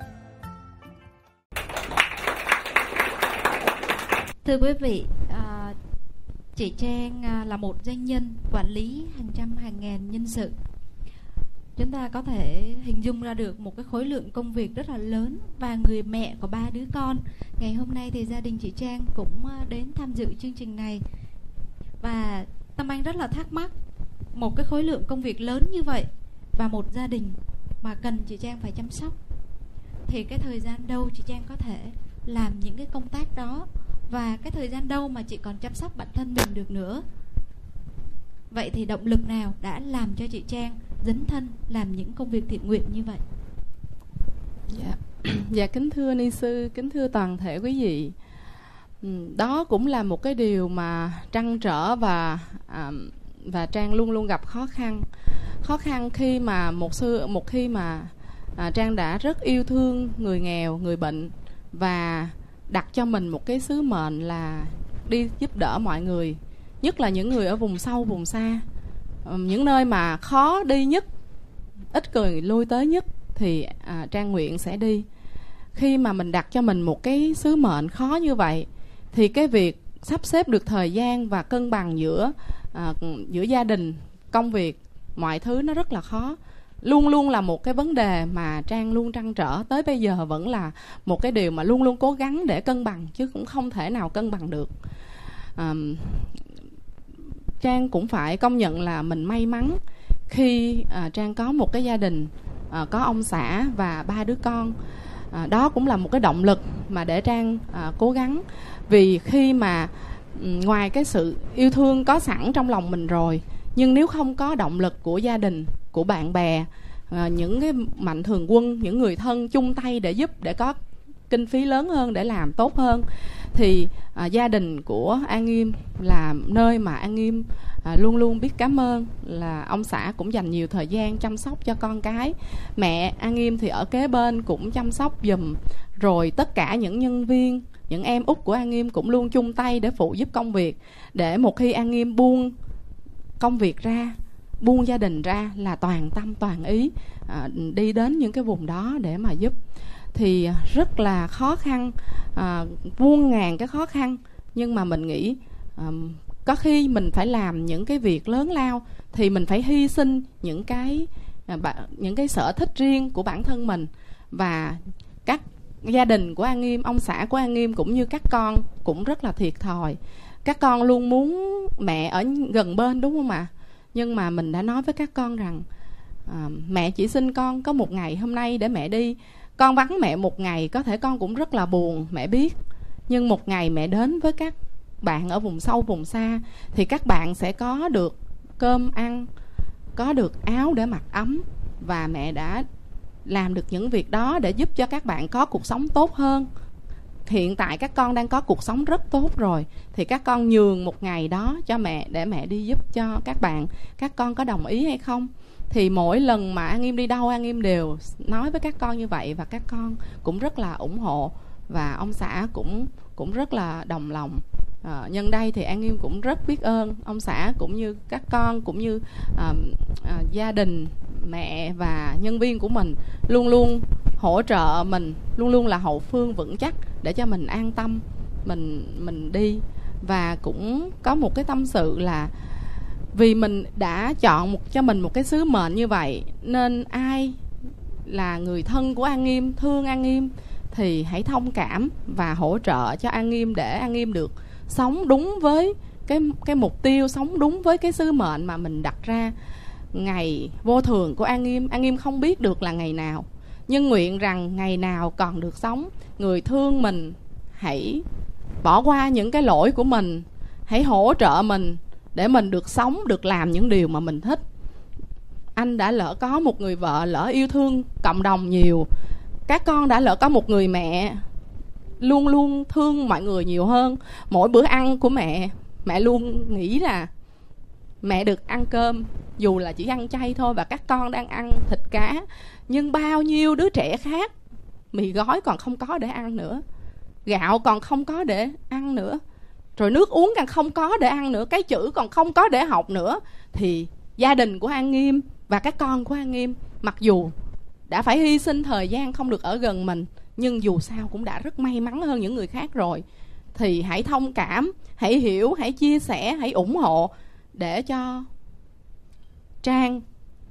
Thưa quý vị, à, chị Trang à, là một doanh nhân quản lý hàng trăm hàng ngàn nhân sự. Chúng ta có thể hình dung ra được một cái khối lượng công việc rất là lớn, và người mẹ có ba đứa con. Ngày hôm nay thì gia đình chị Trang cũng đến tham dự chương trình này. Và Tâm Anh rất là thắc mắc, một cái khối lượng công việc lớn như vậy và một gia đình mà cần chị Trang phải chăm sóc, thì cái thời gian đâu chị Trang có thể làm những cái công tác đó, và cái thời gian đâu mà chị còn chăm sóc bản thân mình được nữa. Vậy thì động lực nào đã làm cho chị Trang dấn thân làm những công việc thiện nguyện như vậy? Dạ, dạ kính thưa ni sư, kính thưa toàn thể quý vị, đó cũng là một cái điều mà trăn trở và à, và Trang luôn luôn gặp khó khăn. Khó khăn khi mà một sư một khi mà à, Trang đã rất yêu thương người nghèo, người bệnh, và đặt cho mình một cái sứ mệnh là đi giúp đỡ mọi người, nhất là những người ở vùng sâu, vùng xa, những nơi mà khó đi nhất, ít người lui tới nhất, thì à, Trang nguyện sẽ đi. Khi mà mình đặt cho mình một cái sứ mệnh khó như vậy, thì cái việc sắp xếp được thời gian và cân bằng giữa à, giữa gia đình, công việc, mọi thứ nó rất là khó. Luôn luôn là một cái vấn đề mà Trang luôn trăn trở, tới bây giờ vẫn là một cái điều mà luôn luôn cố gắng để cân bằng, chứ cũng không thể nào cân bằng được. à, Trang cũng phải công nhận là mình may mắn khi à, Trang có một cái gia đình à, có ông xã và ba đứa con. à, Đó cũng là một cái động lực mà để Trang à, cố gắng. Vì khi mà ngoài cái sự yêu thương có sẵn trong lòng mình rồi, nhưng nếu không có động lực của gia đình, của bạn bè, à, những cái mạnh thường quân, những người thân chung tay để giúp, để có kinh phí lớn hơn để làm tốt hơn, thì à, gia đình của An Nghiêm là nơi mà An Nghiêm à, luôn luôn biết cảm ơn. Là ông xã cũng dành nhiều thời gian chăm sóc cho con cái, mẹ An Nghiêm thì ở kế bên cũng chăm sóc giùm, rồi tất cả những nhân viên, những em út của An Nghiêm cũng luôn chung tay để phụ giúp công việc, để một khi An Nghiêm buông công việc ra, buông gia đình ra là toàn tâm toàn ý à, đi đến những cái vùng đó để mà giúp. Thì rất là khó khăn, à, muôn ngàn cái khó khăn, nhưng mà mình nghĩ à, có khi mình phải làm những cái việc lớn lao thì mình phải hy sinh những cái à, những cái sở thích riêng của bản thân mình. Và các gia đình của An Nghiêm, ông xã của An Nghiêm cũng như các con cũng rất là thiệt thòi. Các con luôn muốn mẹ ở gần bên, đúng không ạ? Nhưng mà mình đã nói với các con rằng à, mẹ chỉ xin con có một ngày hôm nay để mẹ đi. Con vắng mẹ một ngày có thể con cũng rất là buồn, mẹ biết. Nhưng một ngày mẹ đến với các bạn ở vùng sâu vùng xa thì các bạn sẽ có được cơm ăn, có được áo để mặc ấm. Và mẹ đã làm được những việc đó để giúp cho các bạn có cuộc sống tốt hơn. Hiện tại các con đang có cuộc sống rất tốt rồi, thì các con nhường một ngày đó cho mẹ để mẹ đi giúp cho các bạn. Các con có đồng ý hay không? Thì mỗi lần mà An Nghiêm đi đâu, An Nghiêm đều nói với các con như vậy, và các con cũng rất là ủng hộ, và ông xã cũng cũng rất là đồng lòng. À, nhân đây thì An Nghiêm cũng rất biết ơn ông xã cũng như các con, cũng như à, à, gia đình, mẹ và nhân viên của mình luôn luôn hỗ trợ mình, luôn luôn là hậu phương vững chắc để cho mình an tâm mình mình đi. Và cũng có một cái tâm sự là vì mình đã chọn một, cho mình một cái sứ mệnh như vậy, nên ai là người thân của An Nghiêm, thương An Nghiêm thì hãy thông cảm và hỗ trợ cho An Nghiêm, để An Nghiêm được sống đúng với cái, cái mục tiêu, sống đúng với cái sứ mệnh mà mình đặt ra. Ngày vô thường của An Nghiêm, An Nghiêm không biết được là ngày nào, nhưng nguyện rằng ngày nào còn được sống, người thương mình hãy bỏ qua những cái lỗi của mình, hãy hỗ trợ mình để mình được sống, được làm những điều mà mình thích. Anh đã lỡ có một người vợ, lỡ yêu thương cộng đồng nhiều. Các con đã lỡ có một người mẹ luôn luôn thương mọi người nhiều hơn. Mỗi bữa ăn của mẹ, mẹ luôn nghĩ là mẹ được ăn cơm, dù là chỉ ăn chay thôi, và các con đang ăn thịt cá. Nhưng bao nhiêu đứa trẻ khác, mì gói còn không có để ăn nữa, gạo còn không có để ăn nữa, rồi nước uống càng không có để ăn nữa, cái chữ còn không có để học nữa. Thì gia đình của An Nghiêm và các con của An Nghiêm, mặc dù đã phải hy sinh thời gian không được ở gần mình, nhưng dù sao cũng đã rất may mắn hơn những người khác rồi. Thì hãy thông cảm, hãy hiểu, hãy chia sẻ, hãy ủng hộ để cho Trang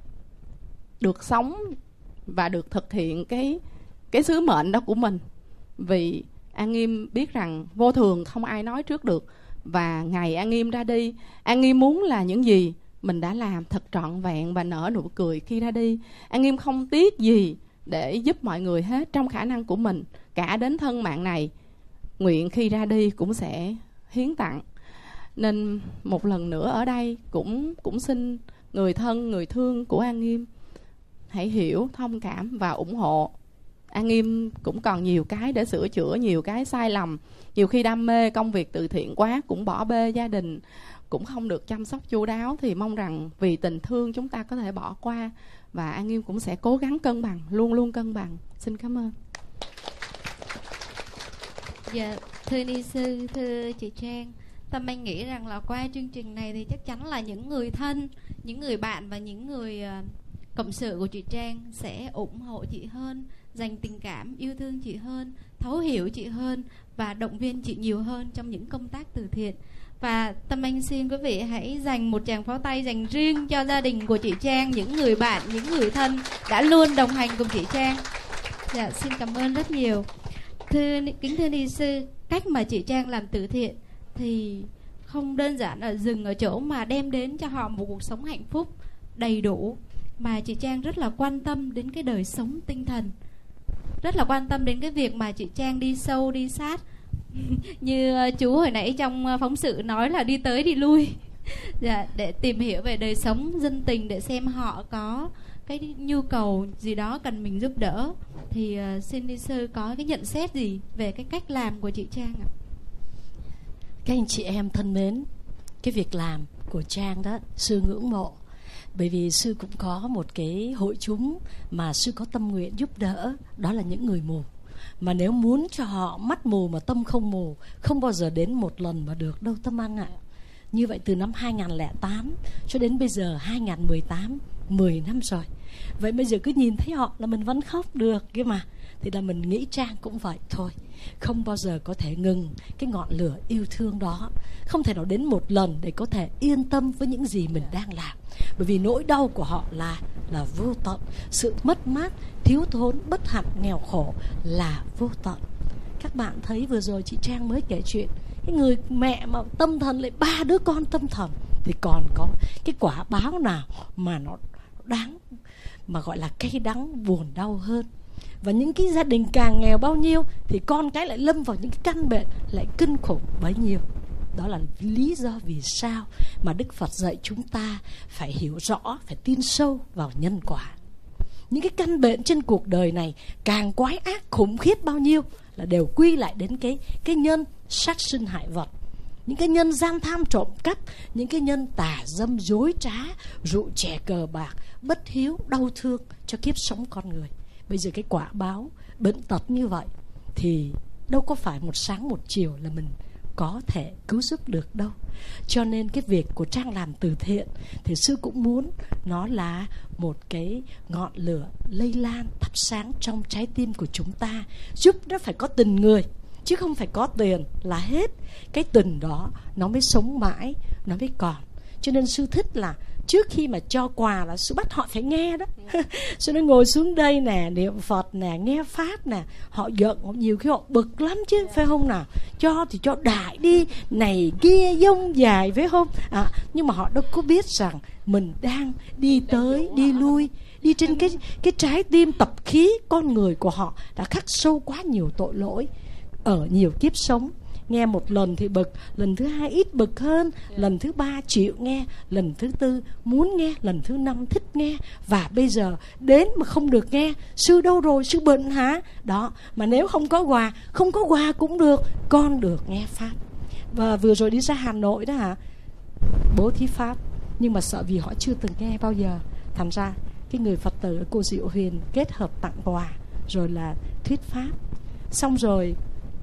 được sống và được thực hiện cái, cái sứ mệnh đó của mình. Vì An Nghiêm biết rằng vô thường không ai nói trước được. Và ngày An Nghiêm ra đi, An Nghiêm muốn là những gì mình đã làm thật trọn vẹn và nở nụ cười khi ra đi. An Nghiêm không tiếc gì để giúp mọi người hết trong khả năng của mình, cả đến thân mạng này. Nguyện khi ra đi cũng sẽ hiến tặng. Nên một lần nữa ở đây cũng, cũng xin người thân, người thương của An Nghiêm hãy hiểu, thông cảm và ủng hộ. An Nghiêm cũng còn nhiều cái để sửa chữa, nhiều cái sai lầm. Nhiều khi đam mê công việc từ thiện quá, cũng bỏ bê gia đình, cũng không được chăm sóc chu đáo. Thì mong rằng vì tình thương chúng ta có thể bỏ qua. Và An Nghiêm cũng sẽ cố gắng cân bằng, luôn luôn cân bằng. Xin cảm ơn. Dạ, thưa ni sư, thưa chị Trang, Tâm Anh nghĩ rằng là qua chương trình này thì chắc chắn là những người thân, những người bạn và những người uh, cộng sự của chị Trang sẽ ủng hộ chị hơn, dành tình cảm yêu thương chị hơn, thấu hiểu chị hơn và động viên chị nhiều hơn trong những công tác từ thiện. Và Tâm Anh xin quý vị hãy dành một tràng pháo tay dành riêng cho gia đình của chị Trang, những người bạn, những người thân đã luôn đồng hành cùng chị Trang. Dạ, xin cảm ơn rất nhiều. Thưa, kính thưa ni sư, cách mà chị Trang làm từ thiện thì không đơn giản là dừng ở chỗ mà đem đến cho họ một cuộc sống hạnh phúc đầy đủ, mà chị Trang rất là quan tâm đến cái đời sống tinh thần, rất là quan tâm đến cái việc mà chị Trang đi sâu đi sát như chú hồi nãy trong phóng sự nói là đi tới đi lui dạ, để tìm hiểu về đời sống dân tình, để xem họ có cái nhu cầu gì đó cần mình giúp đỡ. Thì uh, xin ni sư có cái nhận xét gì về cái cách làm của chị Trang ạ? Các anh chị em thân mến, cái việc làm của Trang đó sư ngưỡng mộ. Bởi vì sư cũng có một cái hội chúng mà sư có tâm nguyện giúp đỡ, đó là những người mù. Mà nếu muốn cho họ mắt mù mà tâm không mù, không bao giờ đến một lần mà được đâu Tâm Anh ạ. Như vậy từ năm hai không không tám cho đến bây giờ hai không một tám, mười năm rồi. Vậy bây giờ cứ nhìn thấy họ là mình vẫn khóc được kia mà. Thì là mình nghĩ Trang cũng vậy thôi. Không bao giờ có thể ngừng cái ngọn lửa yêu thương đó. Không thể nào đến một lần để có thể yên tâm với những gì mình đang làm. Bởi vì nỗi đau của họ là là vô tận. Sự mất mát, thiếu thốn, bất hạnh, nghèo khổ là vô tận. Các bạn thấy vừa rồi chị Trang mới kể chuyện cái người mẹ mà tâm thần lại ba đứa con tâm thần, thì còn có cái quả báo nào mà nó đáng, mà gọi là cay đắng buồn đau hơn. Và những cái gia đình càng nghèo bao nhiêu thì con cái lại lâm vào những cái căn bệnh lại kinh khủng bấy nhiêu. Đó là lý do vì sao mà Đức Phật dạy chúng ta phải hiểu rõ, phải tin sâu vào nhân quả. Những cái căn bệnh trên cuộc đời này càng quái ác khủng khiếp bao nhiêu là đều quy lại đến cái, cái nhân sát sinh hại vật. Những cái nhân gian tham trộm cắp, những cái nhân tà dâm dối trá, rượu chè cờ bạc, bất hiếu, đau thương cho kiếp sống con người. Bây giờ cái quả báo bệnh tật như vậy thì đâu có phải một sáng một chiều là mình có thể cứu giúp được đâu. Cho nên cái việc của Trang làm từ thiện thì sư cũng muốn nó là một cái ngọn lửa lây lan thắp sáng trong trái tim của chúng ta. Giúp nó phải có tình người, chứ không phải có tiền là hết. Cái tình đó nó mới sống mãi, nó mới còn. Cho nên sư thích là trước khi mà cho quà là sư bắt họ phải nghe đó. Sư nó ngồi xuống đây nè, niệm Phật nè, nghe Pháp nè. Họ giận, họ nhiều khi họ bực lắm chứ, phải không nào? Cho thì cho đại đi, này kia dông dài, phải không? À, nhưng mà họ đâu có biết rằng mình đang đi tới, đi lui, đi trên cái, cái trái tim tập khí con người của họ đã khắc sâu quá nhiều tội lỗi ở nhiều kiếp sống. Nghe một lần thì bực, lần thứ hai ít bực hơn, lần thứ ba chịu nghe, lần thứ tư muốn nghe, lần thứ năm thích nghe. Và bây giờ đến mà không được nghe, sư đâu rồi, sư bệnh hả? Đó, mà nếu không có quà, không có quà cũng được, con được nghe Pháp. Và vừa rồi đi ra Hà Nội đó hả, bố thí Pháp, nhưng mà sợ vì họ chưa từng nghe bao giờ, thành ra cái người Phật tử cô Diệu Huyền kết hợp tặng quà rồi là thuyết Pháp. Xong rồi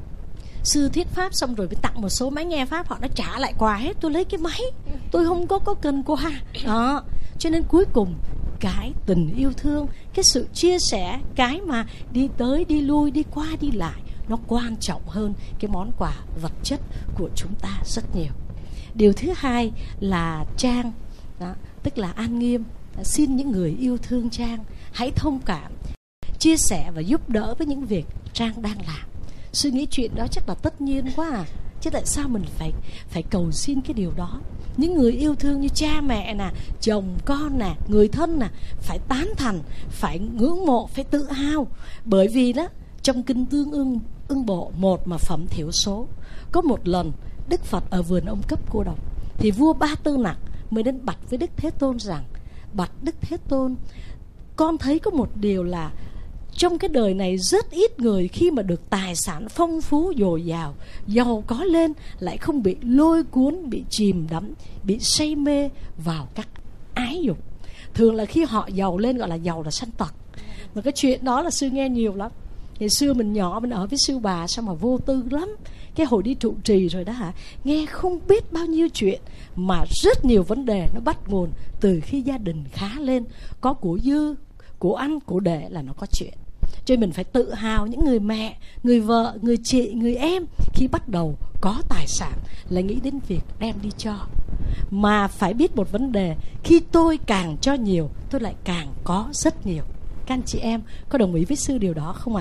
sư thuyết Pháp xong rồi mới tặng một số máy nghe Pháp, họ đã trả lại quà hết. Tôi lấy cái máy, tôi không có có cần quà đó. Cho nên cuối cùng cái tình yêu thương, cái sự chia sẻ, cái mà đi tới đi lui, đi qua đi lại, nó quan trọng hơn cái món quà vật chất của chúng ta rất nhiều. Điều thứ hai là Trang đó, tức là An Nghiêm, xin những người yêu thương Trang hãy thông cảm, chia sẻ và giúp đỡ với những việc Trang đang làm. Suy nghĩ chuyện đó chắc là tất nhiên quá à, chứ tại sao mình phải phải cầu xin cái điều đó? Những người yêu thương như cha mẹ nè, chồng con nè, người thân nè, phải tán thành, phải ngưỡng mộ, phải tự hào. Bởi vì đó, trong kinh Tương Ưng Ưng Bộ một mà phẩm thiểu số, có một lần Đức Phật ở vườn Ông Cấp Cô Độc, thì vua Ba Tư Nặc mới đến bạch với Đức Thế Tôn rằng: bạch Đức Thế Tôn, con thấy có một điều là trong cái đời này rất ít người khi mà được tài sản phong phú dồi dào, giàu có lên lại không bị lôi cuốn, bị chìm đắm, bị say mê vào các ái dục. Thường là khi họ giàu lên gọi là giàu là sanh tật. Mà cái chuyện đó là sư nghe nhiều lắm. Ngày xưa mình nhỏ mình ở với sư bà sao mà vô tư lắm. Cái hồi đi trụ trì rồi đó hả, nghe không biết bao nhiêu chuyện, mà rất nhiều vấn đề nó bắt nguồn từ khi gia đình khá lên, có của dư, của ăn, của để là nó có chuyện. Cho nên mình phải tự hào những người mẹ, người vợ, người chị, người em khi bắt đầu có tài sản là nghĩ đến việc đem đi cho. Mà phải biết một vấn đề, khi tôi càng cho nhiều, tôi lại càng có rất nhiều. Các anh chị em có đồng ý với sư điều đó không ạ?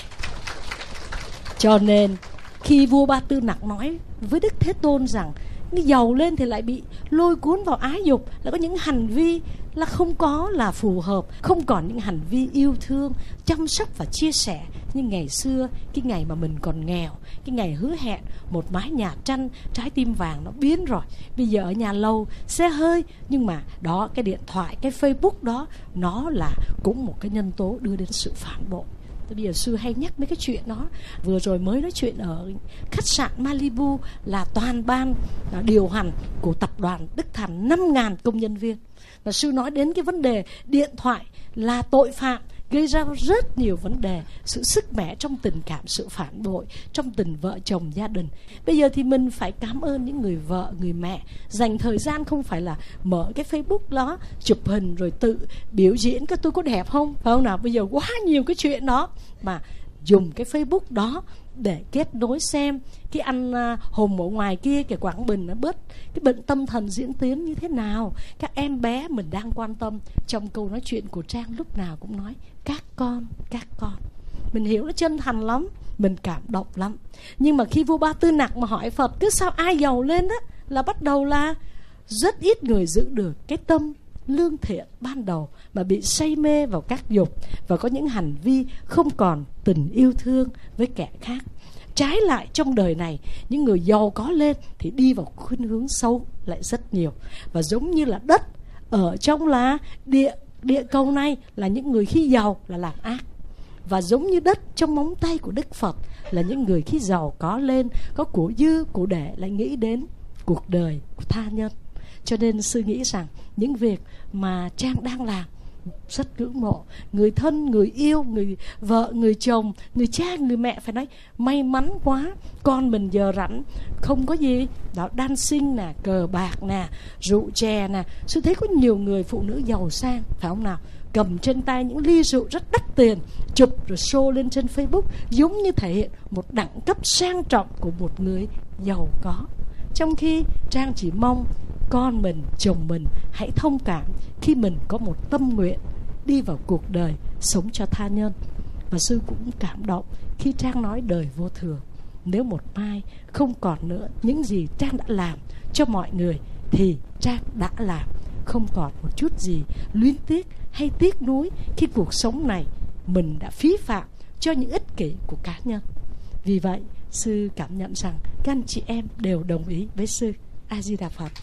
Cho nên khi vua Ba Tư Nặc nói với Đức Thế Tôn rằng đi giàu lên thì lại bị lôi cuốn vào ái dục, là có những hành vi là không có là phù hợp, không còn những hành vi yêu thương, chăm sóc và chia sẻ như ngày xưa, cái ngày mà mình còn nghèo, cái ngày hứa hẹn một mái nhà tranh, trái tim vàng nó biến rồi. Bây giờ ở nhà lâu, xe hơi, nhưng mà đó, cái điện thoại, cái Facebook đó, nó là cũng một cái nhân tố đưa đến sự phản bội. Bây giờ sư hay nhắc mấy cái chuyện đó. Vừa rồi mới nói chuyện ở khách sạn Malibu là toàn ban điều hành của tập đoàn Đức Thành năm nghìn công nhân viên. Và sư nói đến cái vấn đề điện thoại là tội phạm, gây ra rất nhiều vấn đề, sự sức mẻ trong tình cảm, sự phản bội trong tình vợ chồng gia đình. Bây giờ thì mình phải cảm ơn những người vợ, người mẹ dành thời gian không phải là mở cái Facebook đó chụp hình rồi tự biểu diễn cái tôi có đẹp không, phải không nào? Bây giờ quá nhiều cái chuyện đó, mà dùng cái Facebook đó để kết nối xem cái anh uh, Hùng ở ngoài kia kìa, Quảng Bình nó bớt cái bệnh tâm thần diễn tiến như thế nào. Các em bé mình đang quan tâm. Trong câu nói chuyện của Trang lúc nào cũng nói các con, các con. Mình hiểu nó chân thành lắm, mình cảm động lắm. Nhưng mà khi vua Ba Tư Nặc mà hỏi Phật cứ sao ai giàu lên đó, là bắt đầu là rất ít người giữ được cái tâm lương thiện ban đầu, mà bị say mê vào các dục và có những hành vi không còn tình yêu thương với kẻ khác. Trái lại trong đời này, những người giàu có lên thì đi vào khuynh hướng xấu lại rất nhiều. Và giống như là đất ở trong là địa, địa cầu này là những người khi giàu là làm ác. Và giống như đất trong móng tay của Đức Phật là những người khi giàu có lên, có của dư, của để lại nghĩ đến cuộc đời của tha nhân. Cho nên sư nghĩ rằng những việc mà Trang đang làm rất ngưỡng mộ. Người thân, người yêu, người vợ, người chồng, người cha, người mẹ phải nói may mắn quá, con mình giờ rảnh không có gì đó, đan sinh nè, cờ bạc nè, rượu chè nè. Sư thấy có nhiều người phụ nữ giàu sang, phải không nào, cầm trên tay những ly rượu rất đắt tiền, chụp rồi show lên trên Facebook, giống như thể hiện một đẳng cấp sang trọng của một người giàu có. Trong khi Trang chỉ mong con mình, chồng mình hãy thông cảm khi mình có một tâm nguyện đi vào cuộc đời sống cho tha nhân. Và sư cũng cảm động khi Trang nói đời vô thường. Nếu một mai không còn nữa những gì Trang đã làm cho mọi người thì Trang đã làm, không còn một chút gì luyến tiếc hay tiếc nuối khi cuộc sống này mình đã phí phạm cho những ích kỷ của cá nhân. Vì vậy sư cảm nhận rằng các anh chị em đều đồng ý với sư. A Di Đà Phật.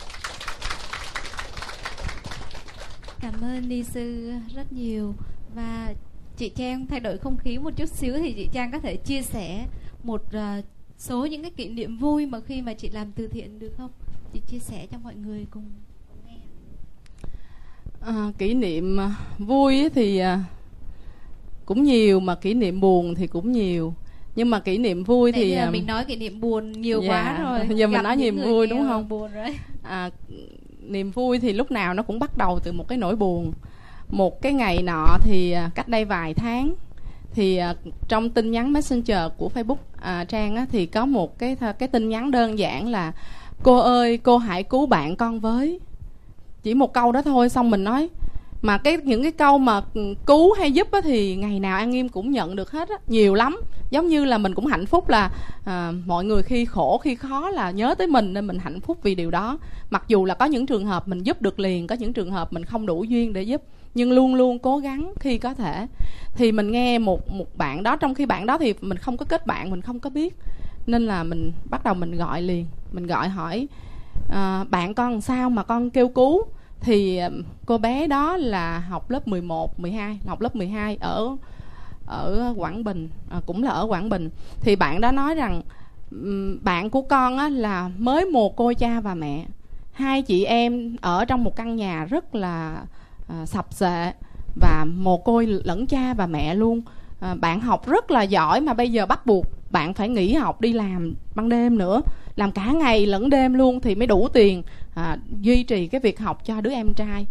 Cảm ơn ni sư rất nhiều. Và chị Trang thay đổi không khí một chút xíu thì chị Trang có thể chia sẻ một uh, số những cái kỷ niệm vui mà khi mà chị làm từ thiện được không? Chị chia sẻ cho mọi người cùng nghe. À, kỷ niệm vui thì cũng nhiều, mà kỷ niệm buồn thì cũng nhiều. Nhưng mà kỷ niệm vui Để thì mình nói kỷ niệm buồn nhiều dạ, quá rồi. Giờ mình nói niềm vui đúng không? Buồn rồi. À, niềm vui thì lúc nào nó cũng bắt đầu từ một cái nỗi buồn. Một cái ngày nọ thì cách đây vài tháng thì trong tin nhắn Messenger của Facebook à, Trang á, thì có một cái cái tin nhắn đơn giản là cô ơi, cô hãy cứu bạn con với. Chỉ một câu đó thôi. Xong mình nói mà cái những cái câu mà cứu hay giúp á, thì ngày nào An Nghiêm cũng nhận được hết á, nhiều lắm. Giống như là mình cũng hạnh phúc là à, mọi người khi khổ khi khó là nhớ tới mình, nên mình hạnh phúc vì điều đó. Mặc dù là có những trường hợp mình giúp được liền, có những trường hợp mình không đủ duyên để giúp, nhưng luôn luôn cố gắng khi có thể. Thì mình nghe một một bạn đó, trong khi bạn đó thì mình không có kết bạn, mình không có biết, nên là mình bắt đầu mình gọi liền. Mình gọi hỏi à, bạn con sao mà con kêu cứu. Thì cô bé đó là học lớp mười một, mười hai, học lớp mười hai ở ở Quảng Bình, à, cũng là ở Quảng Bình. Thì bạn đó nói rằng bạn của con á, là mới mồ côi cha và mẹ. Hai chị em ở trong một căn nhà rất là à, sập xệ và mồ côi lẫn cha và mẹ luôn. à, Bạn học rất là giỏi mà bây giờ bắt buộc bạn phải nghỉ học đi làm ban đêm nữa, làm cả ngày lẫn đêm luôn thì mới đủ tiền à, duy trì cái việc học cho đứa em trai.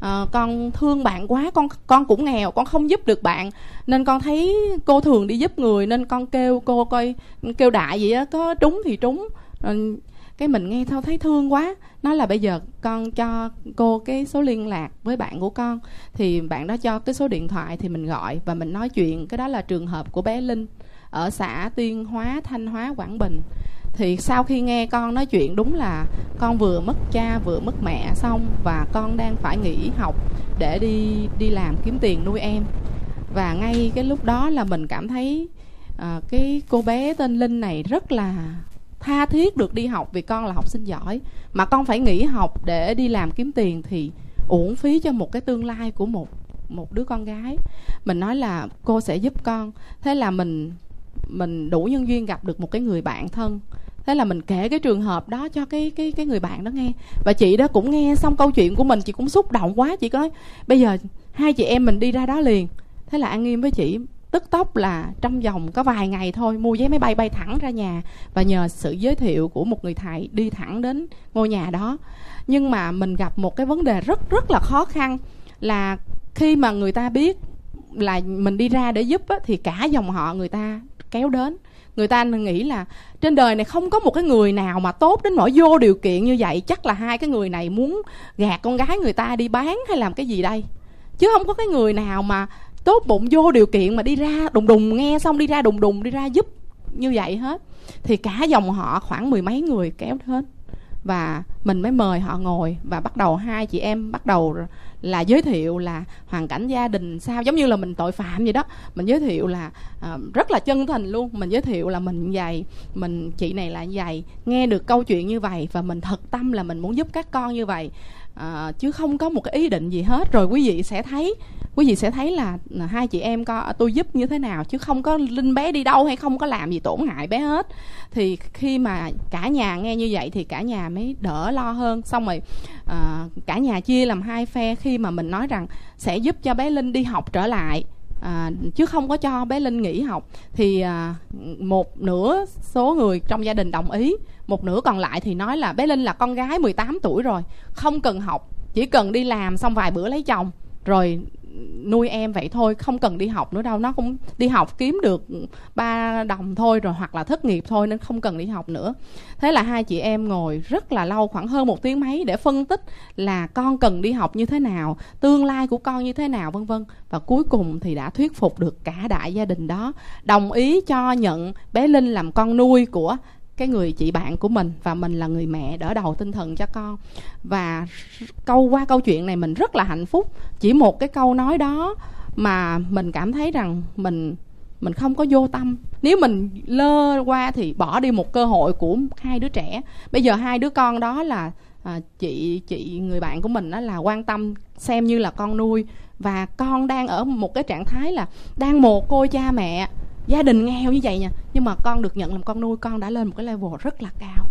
à, con thương bạn quá, con con cũng nghèo, con không giúp được bạn, nên con thấy cô thường đi giúp người nên con kêu cô coi, kêu đại vậy á, có trúng thì trúng. À, cái mình nghe thôi thấy thương quá, nói là bây giờ con cho cô cái số liên lạc với bạn của con, thì bạn đó cho cái số điện thoại thì mình gọi và mình nói chuyện. Cái đó là trường hợp của bé Linh ở xã Tuyên Hóa, Thanh Hóa, Quảng Bình. Thì sau khi nghe con nói chuyện, đúng là con vừa mất cha vừa mất mẹ xong, và con đang phải nghỉ học để đi đi làm kiếm tiền nuôi em. Và ngay cái lúc đó là mình cảm thấy à, cái cô bé tên Linh này rất là tha thiết được đi học, vì con là học sinh giỏi, mà con phải nghỉ học để đi làm kiếm tiền thì uổng phí cho một cái tương lai của một một đứa con gái. Mình nói là cô sẽ giúp con. Thế là mình mình đủ nhân duyên gặp được một cái người bạn thân. Thế là mình kể cái trường hợp đó cho cái cái cái người bạn đó nghe, và chị đó cũng nghe xong câu chuyện của mình, chị cũng xúc động quá. Chị nói bây giờ hai chị em mình đi ra đó liền. Thế là An Nghiêm với chị tức tốc là trong vòng có vài ngày thôi mua vé máy bay bay thẳng ra nhà, và nhờ sự giới thiệu của một người thầy đi thẳng đến ngôi nhà đó. Nhưng mà mình gặp một cái vấn đề rất rất là khó khăn, là khi mà người ta biết là mình đi ra để giúp á, thì cả dòng họ người ta kéo đến. Người ta nghĩ là trên đời này không có một cái người nào mà tốt đến nỗi vô điều kiện như vậy, chắc là hai cái người này muốn gạt con gái người ta đi bán hay làm cái gì đây, chứ không có cái người nào mà tốt bụng vô điều kiện mà đi ra đùng đùng, nghe xong đi ra đùng đùng đi ra giúp như vậy hết. Thì cả dòng họ khoảng mười mấy người kéo đến, và mình mới mời họ ngồi, và bắt đầu hai chị em bắt đầu là giới thiệu là hoàn cảnh gia đình sao, giống như là mình tội phạm vậy đó. Mình giới thiệu là à, rất là chân thành luôn. Mình giới thiệu là mình vậy, mình chị này là vậy, nghe được câu chuyện như vậy và mình thật tâm là mình muốn giúp các con như vậy, à, chứ không có một cái ý định gì hết. Rồi quý vị sẽ thấy quý vị sẽ thấy là hai chị em có tôi giúp như thế nào, chứ không có Linh bé đi đâu hay không có làm gì tổn hại bé hết. Thì khi mà cả nhà nghe như vậy thì cả nhà mới đỡ lo hơn. Xong rồi à, cả nhà chia làm hai phe. Khi mà mình nói rằng sẽ giúp cho bé Linh đi học trở lại, à, chứ không có cho bé Linh nghỉ học, thì à, một nửa số người trong gia đình đồng ý, một nửa còn lại thì nói là bé Linh là con gái mười tám tuổi rồi, không cần học, chỉ cần đi làm xong vài bữa lấy chồng rồi nuôi em vậy thôi, không cần đi học nữa đâu. Nó cũng đi học kiếm được ba đồng thôi, rồi hoặc là thất nghiệp thôi, nên không cần đi học nữa. Thế là hai chị em ngồi rất là lâu, khoảng hơn một tiếng mấy, để phân tích là con cần đi học như thế nào, tương lai của con như thế nào, vân vân. Và cuối cùng thì đã thuyết phục được cả đại gia đình đó đồng ý cho nhận bé Linh làm con nuôi của cái người chị bạn của mình, và mình là người mẹ đỡ đầu tinh thần cho con. Và câu qua câu chuyện này mình rất là hạnh phúc. Chỉ một cái câu nói đó mà mình cảm thấy rằng mình mình không có vô tâm. Nếu mình lơ qua thì bỏ đi một cơ hội của hai đứa trẻ. Bây giờ hai đứa con đó là à, chị chị người bạn của mình đó là quan tâm xem như là con nuôi, và con đang ở một cái trạng thái là đang mồ côi cha mẹ, gia đình nghèo như vậy nha, nhưng mà con được nhận làm con nuôi. Con đã lên một cái level rất là cao,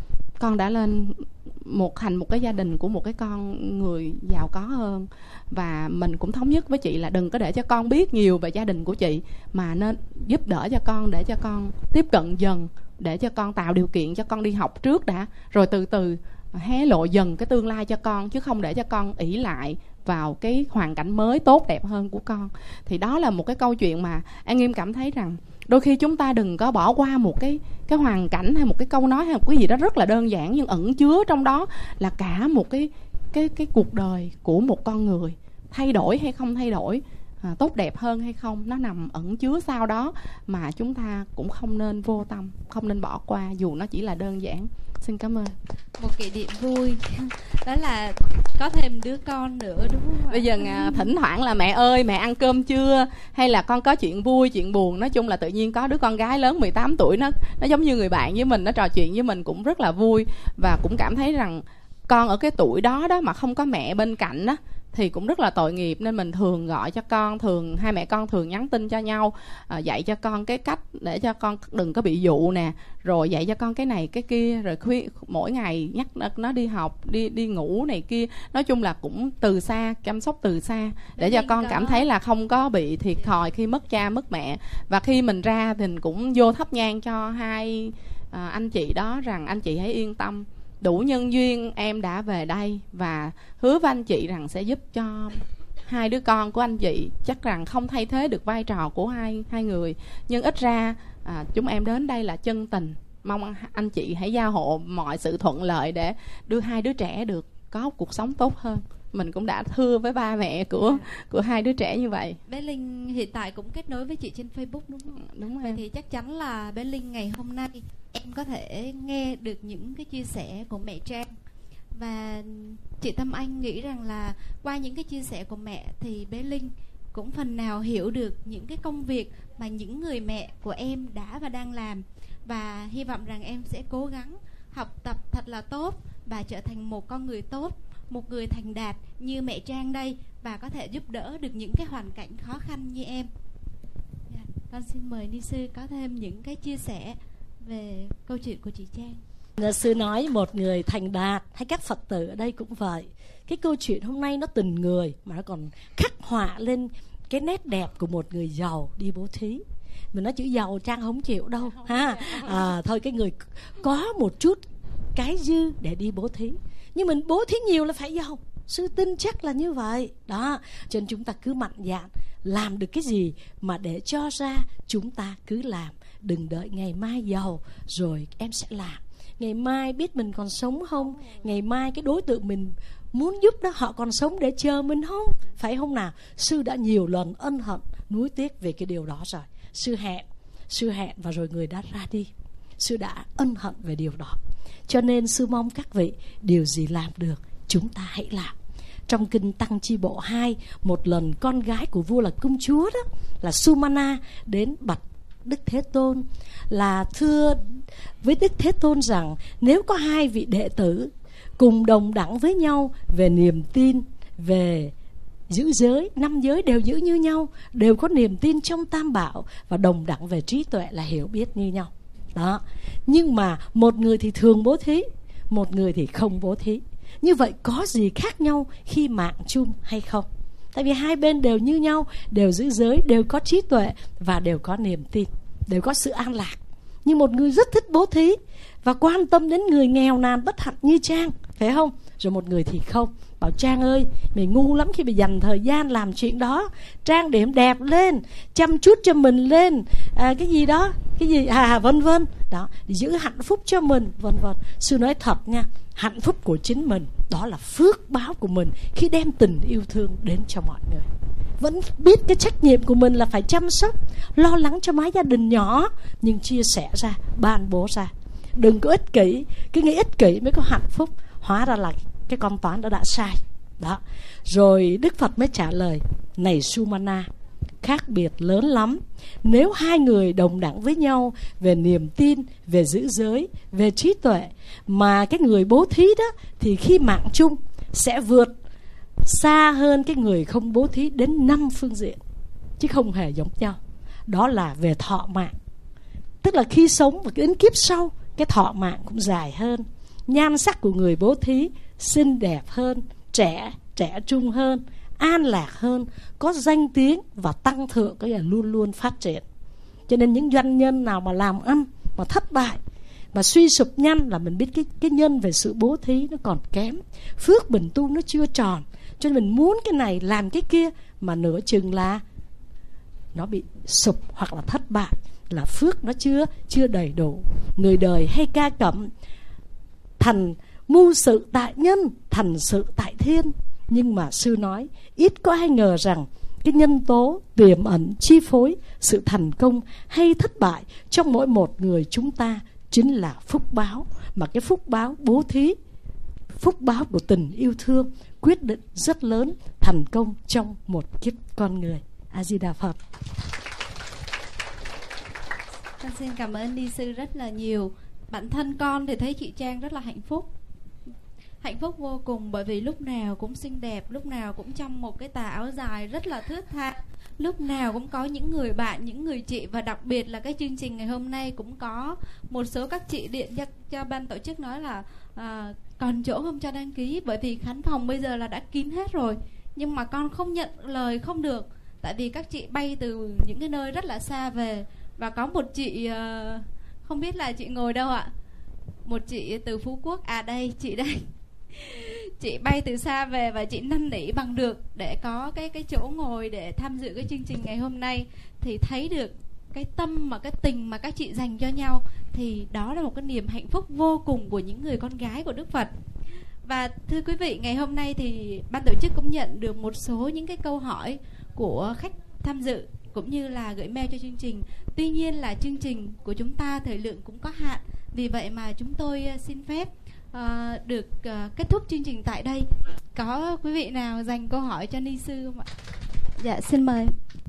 con đã lên một thành một cái gia đình của một cái con người giàu có hơn. Và mình cũng thống nhất với chị là đừng có để cho con biết nhiều về gia đình của chị, mà nên giúp đỡ cho con để cho con tiếp cận dần, để cho con tạo điều kiện cho con đi học trước đã, rồi từ từ hé lộ dần cái tương lai cho con, chứ không để cho con ỷ lại vào cái hoàn cảnh mới tốt đẹp hơn của con. Thì đó là một cái câu chuyện mà An Nghiêm cảm thấy rằng đôi khi chúng ta đừng có bỏ qua một cái cái hoàn cảnh hay một cái câu nói hay một cái gì đó rất là đơn giản, nhưng ẩn chứa trong đó là cả một cái cái cái cuộc đời của một con người, thay đổi hay không thay đổi, à, tốt đẹp hơn hay không, nó nằm ẩn chứa sau đó, mà chúng ta cũng không nên vô tâm, không nên bỏ qua dù nó chỉ là đơn giản. Xin cảm ơn. Một kỷ niệm vui đó là có thêm đứa con nữa, đúng không ạ? Bây giờ à, thỉnh thoảng là mẹ ơi mẹ ăn cơm chưa, hay là con có chuyện vui chuyện buồn, nói chung là tự nhiên có đứa con gái lớn mười tám tuổi, nó nó giống như người bạn với mình, nó trò chuyện với mình cũng rất là vui. Và cũng cảm thấy rằng con ở cái tuổi đó đó mà không có mẹ bên cạnh đó thì cũng rất là tội nghiệp, nên mình thường gọi cho con, thường hai mẹ con thường nhắn tin cho nhau, à, dạy cho con cái cách để cho con đừng có bị dụ nè, rồi dạy cho con cái này cái kia, rồi khuyên mỗi ngày nhắc nó đi học, đi đi ngủ này kia. Nói chung là cũng từ xa, chăm sóc từ xa để cho con cảm thấy là không có bị thiệt thòi khi mất cha mất mẹ. Và khi mình ra thì mình cũng vô thắp nhang cho hai à, anh chị đó, rằng anh chị hãy yên tâm, đủ nhân duyên em đã về đây và hứa với anh chị rằng sẽ giúp cho hai đứa con của anh chị. Chắc rằng không thay thế được vai trò của hai hai người, nhưng ít ra à, chúng em đến đây là chân tình. Mong anh chị hãy gia hộ mọi sự thuận lợi để đưa hai đứa trẻ được có cuộc sống tốt hơn. Mình cũng đã thưa với ba mẹ của của hai đứa trẻ như vậy. Bé Linh hiện tại cũng kết nối với chị trên Facebook đúng không? Đúng rồi. em. Thì chắc chắn là bé Linh ngày hôm nay em có thể nghe được những cái chia sẻ của mẹ Trang. Và chị Tâm Anh nghĩ rằng là qua những cái chia sẻ của mẹ thì bé Linh cũng phần nào hiểu được những cái công việc mà những người mẹ của em đã và đang làm. Và hy vọng rằng em sẽ cố gắng học tập thật là tốt và trở thành một con người tốt, một người thành đạt như mẹ Trang đây, và có thể giúp đỡ được những cái hoàn cảnh khó khăn như em. Yeah. Con xin mời ni sư có thêm những cái chia sẻ về câu chuyện của chị Trang. Nhà sư nói một người thành đạt, hay các Phật tử ở đây cũng vậy. Cái câu chuyện hôm nay nó tình người mà nó còn khắc họa lên cái nét đẹp của một người giàu đi bố thí. Mình nói chữ giàu Trang không chịu đâu ha. À, thôi cái người có một chút cái dư để đi bố thí, nhưng mình bố thí nhiều là phải giàu. Sư tin chắc là như vậy đó. Cho nên chúng ta cứ mạnh dạn làm được cái gì mà để cho ra, chúng ta cứ làm. Đừng đợi ngày mai giàu rồi em sẽ làm. Ngày mai biết mình còn sống không? Ngày mai cái đối tượng mình muốn giúp đó họ còn sống để chờ mình không? Phải không nào? Sư đã nhiều lần ân hận nuối tiếc về cái điều đó rồi. Sư hẹn, sư hẹn và rồi người đã ra đi. Sư đã ân hận về điều đó. Cho nên sư mong các vị điều gì làm được chúng ta hãy làm. Trong kinh Tăng Chi Bộ hai, một lần con gái của vua là công chúa đó là Sumana đến bạch Đức Thế Tôn là thưa với Đức Thế Tôn rằng nếu có hai vị đệ tử cùng đồng đẳng với nhau về niềm tin, về giữ giới, năm giới đều giữ như nhau, đều có niềm tin trong Tam Bảo và đồng đẳng về trí tuệ là hiểu biết như nhau đó. Nhưng mà một người thì thường bố thí, một người thì không bố thí. Như vậy có gì khác nhau khi mạng chung hay không? Tại vì hai bên đều như nhau, đều giữ giới, đều có trí tuệ và đều có niềm tin, đều có sự an lạc. Nhưng một người rất thích bố thí và quan tâm đến người nghèo nàn bất hạnh như Trang, phải không? Rồi một người thì không. Bảo Trang ơi, mày ngu lắm khi mày dành thời gian làm chuyện đó. Trang điểm đẹp lên, chăm chút cho mình lên, à, cái gì đó, cái gì à vân vân đó, để giữ hạnh phúc cho mình, vân vân. Sư nói thật nha, hạnh phúc của chính mình đó là phước báo của mình khi đem tình yêu thương đến cho mọi người. Vẫn biết cái trách nhiệm của mình là phải chăm sóc, lo lắng cho mái gia đình nhỏ, nhưng chia sẻ ra, ban bố ra. Đừng có ích kỷ, cứ nghĩ ích kỷ mới có hạnh phúc. Hóa ra là cái con toán đó đã sai đó. Rồi Đức Phật mới trả lời: này Sumana, khác biệt lớn lắm. Nếu hai người đồng đẳng với nhau về niềm tin, về giữ giới, về trí tuệ, mà cái người bố thí đó thì khi mạng chung sẽ vượt xa hơn cái người không bố thí đến năm phương diện, chứ không hề giống nhau. Đó là về thọ mạng, tức là khi sống và đến kiếp sau cái thọ mạng cũng dài hơn. Nhan sắc của người bố thí xinh đẹp hơn, trẻ, trẻ trung hơn, an lạc hơn, có danh tiếng và tăng thượng, có nghĩa là luôn luôn phát triển. Cho nên những doanh nhân nào mà làm ăn mà thất bại, mà suy sụp nhanh là mình biết cái, cái nhân về sự bố thí nó còn kém. Phước mình tu nó chưa tròn. Cho nên mình muốn cái này làm cái kia mà nửa chừng là nó bị sụp hoặc là thất bại, là phước nó chưa chưa đầy đủ. Người đời hay ca cẩm thành mưu sự tại nhân, thành sự tại thiên. Nhưng mà sư nói ít có ai ngờ rằng cái nhân tố tiềm ẩn chi phối sự thành công hay thất bại trong mỗi một người chúng ta chính là phúc báo. Mà cái phúc báo bố thí, phúc báo của tình yêu thương quyết định rất lớn thành công trong một kiếp con người. A Di Đà Phật. Con xin cảm ơn ni sư rất là nhiều. Bản thân con thì thấy chị Trang rất là hạnh phúc, hạnh phúc vô cùng, bởi vì lúc nào cũng xinh đẹp, lúc nào cũng trong một cái tà áo dài rất là thướt tha, lúc nào cũng có những người bạn, những người chị. Và đặc biệt là cái chương trình ngày hôm nay cũng có một số các chị điện cho, cho ban tổ chức nói là à, còn chỗ không cho đăng ký, bởi vì khán phòng bây giờ là đã kín hết rồi. Nhưng mà con không nhận lời không được, tại vì các chị bay từ những cái nơi rất là xa về. Và có một chị uh, không biết là chị ngồi đâu ạ, một chị từ Phú Quốc, à đây chị đây, chị bay từ xa về và chị năn nỉ bằng được để có cái cái chỗ ngồi để tham dự cái chương trình ngày hôm nay. Thì thấy được cái tâm mà cái tình mà các chị dành cho nhau, thì đó là một cái niềm hạnh phúc vô cùng của những người con gái của Đức Phật. Và thưa quý vị, ngày hôm nay thì ban tổ chức cũng nhận được một số những cái câu hỏi của khách tham dự cũng như là gửi mail cho chương trình. Tuy nhiên là chương trình của chúng ta thời lượng cũng có hạn, vì vậy mà chúng tôi xin phép uh, được uh, kết thúc chương trình tại đây. Có quý vị nào dành câu hỏi cho Ni Sư không ạ? Dạ, xin mời.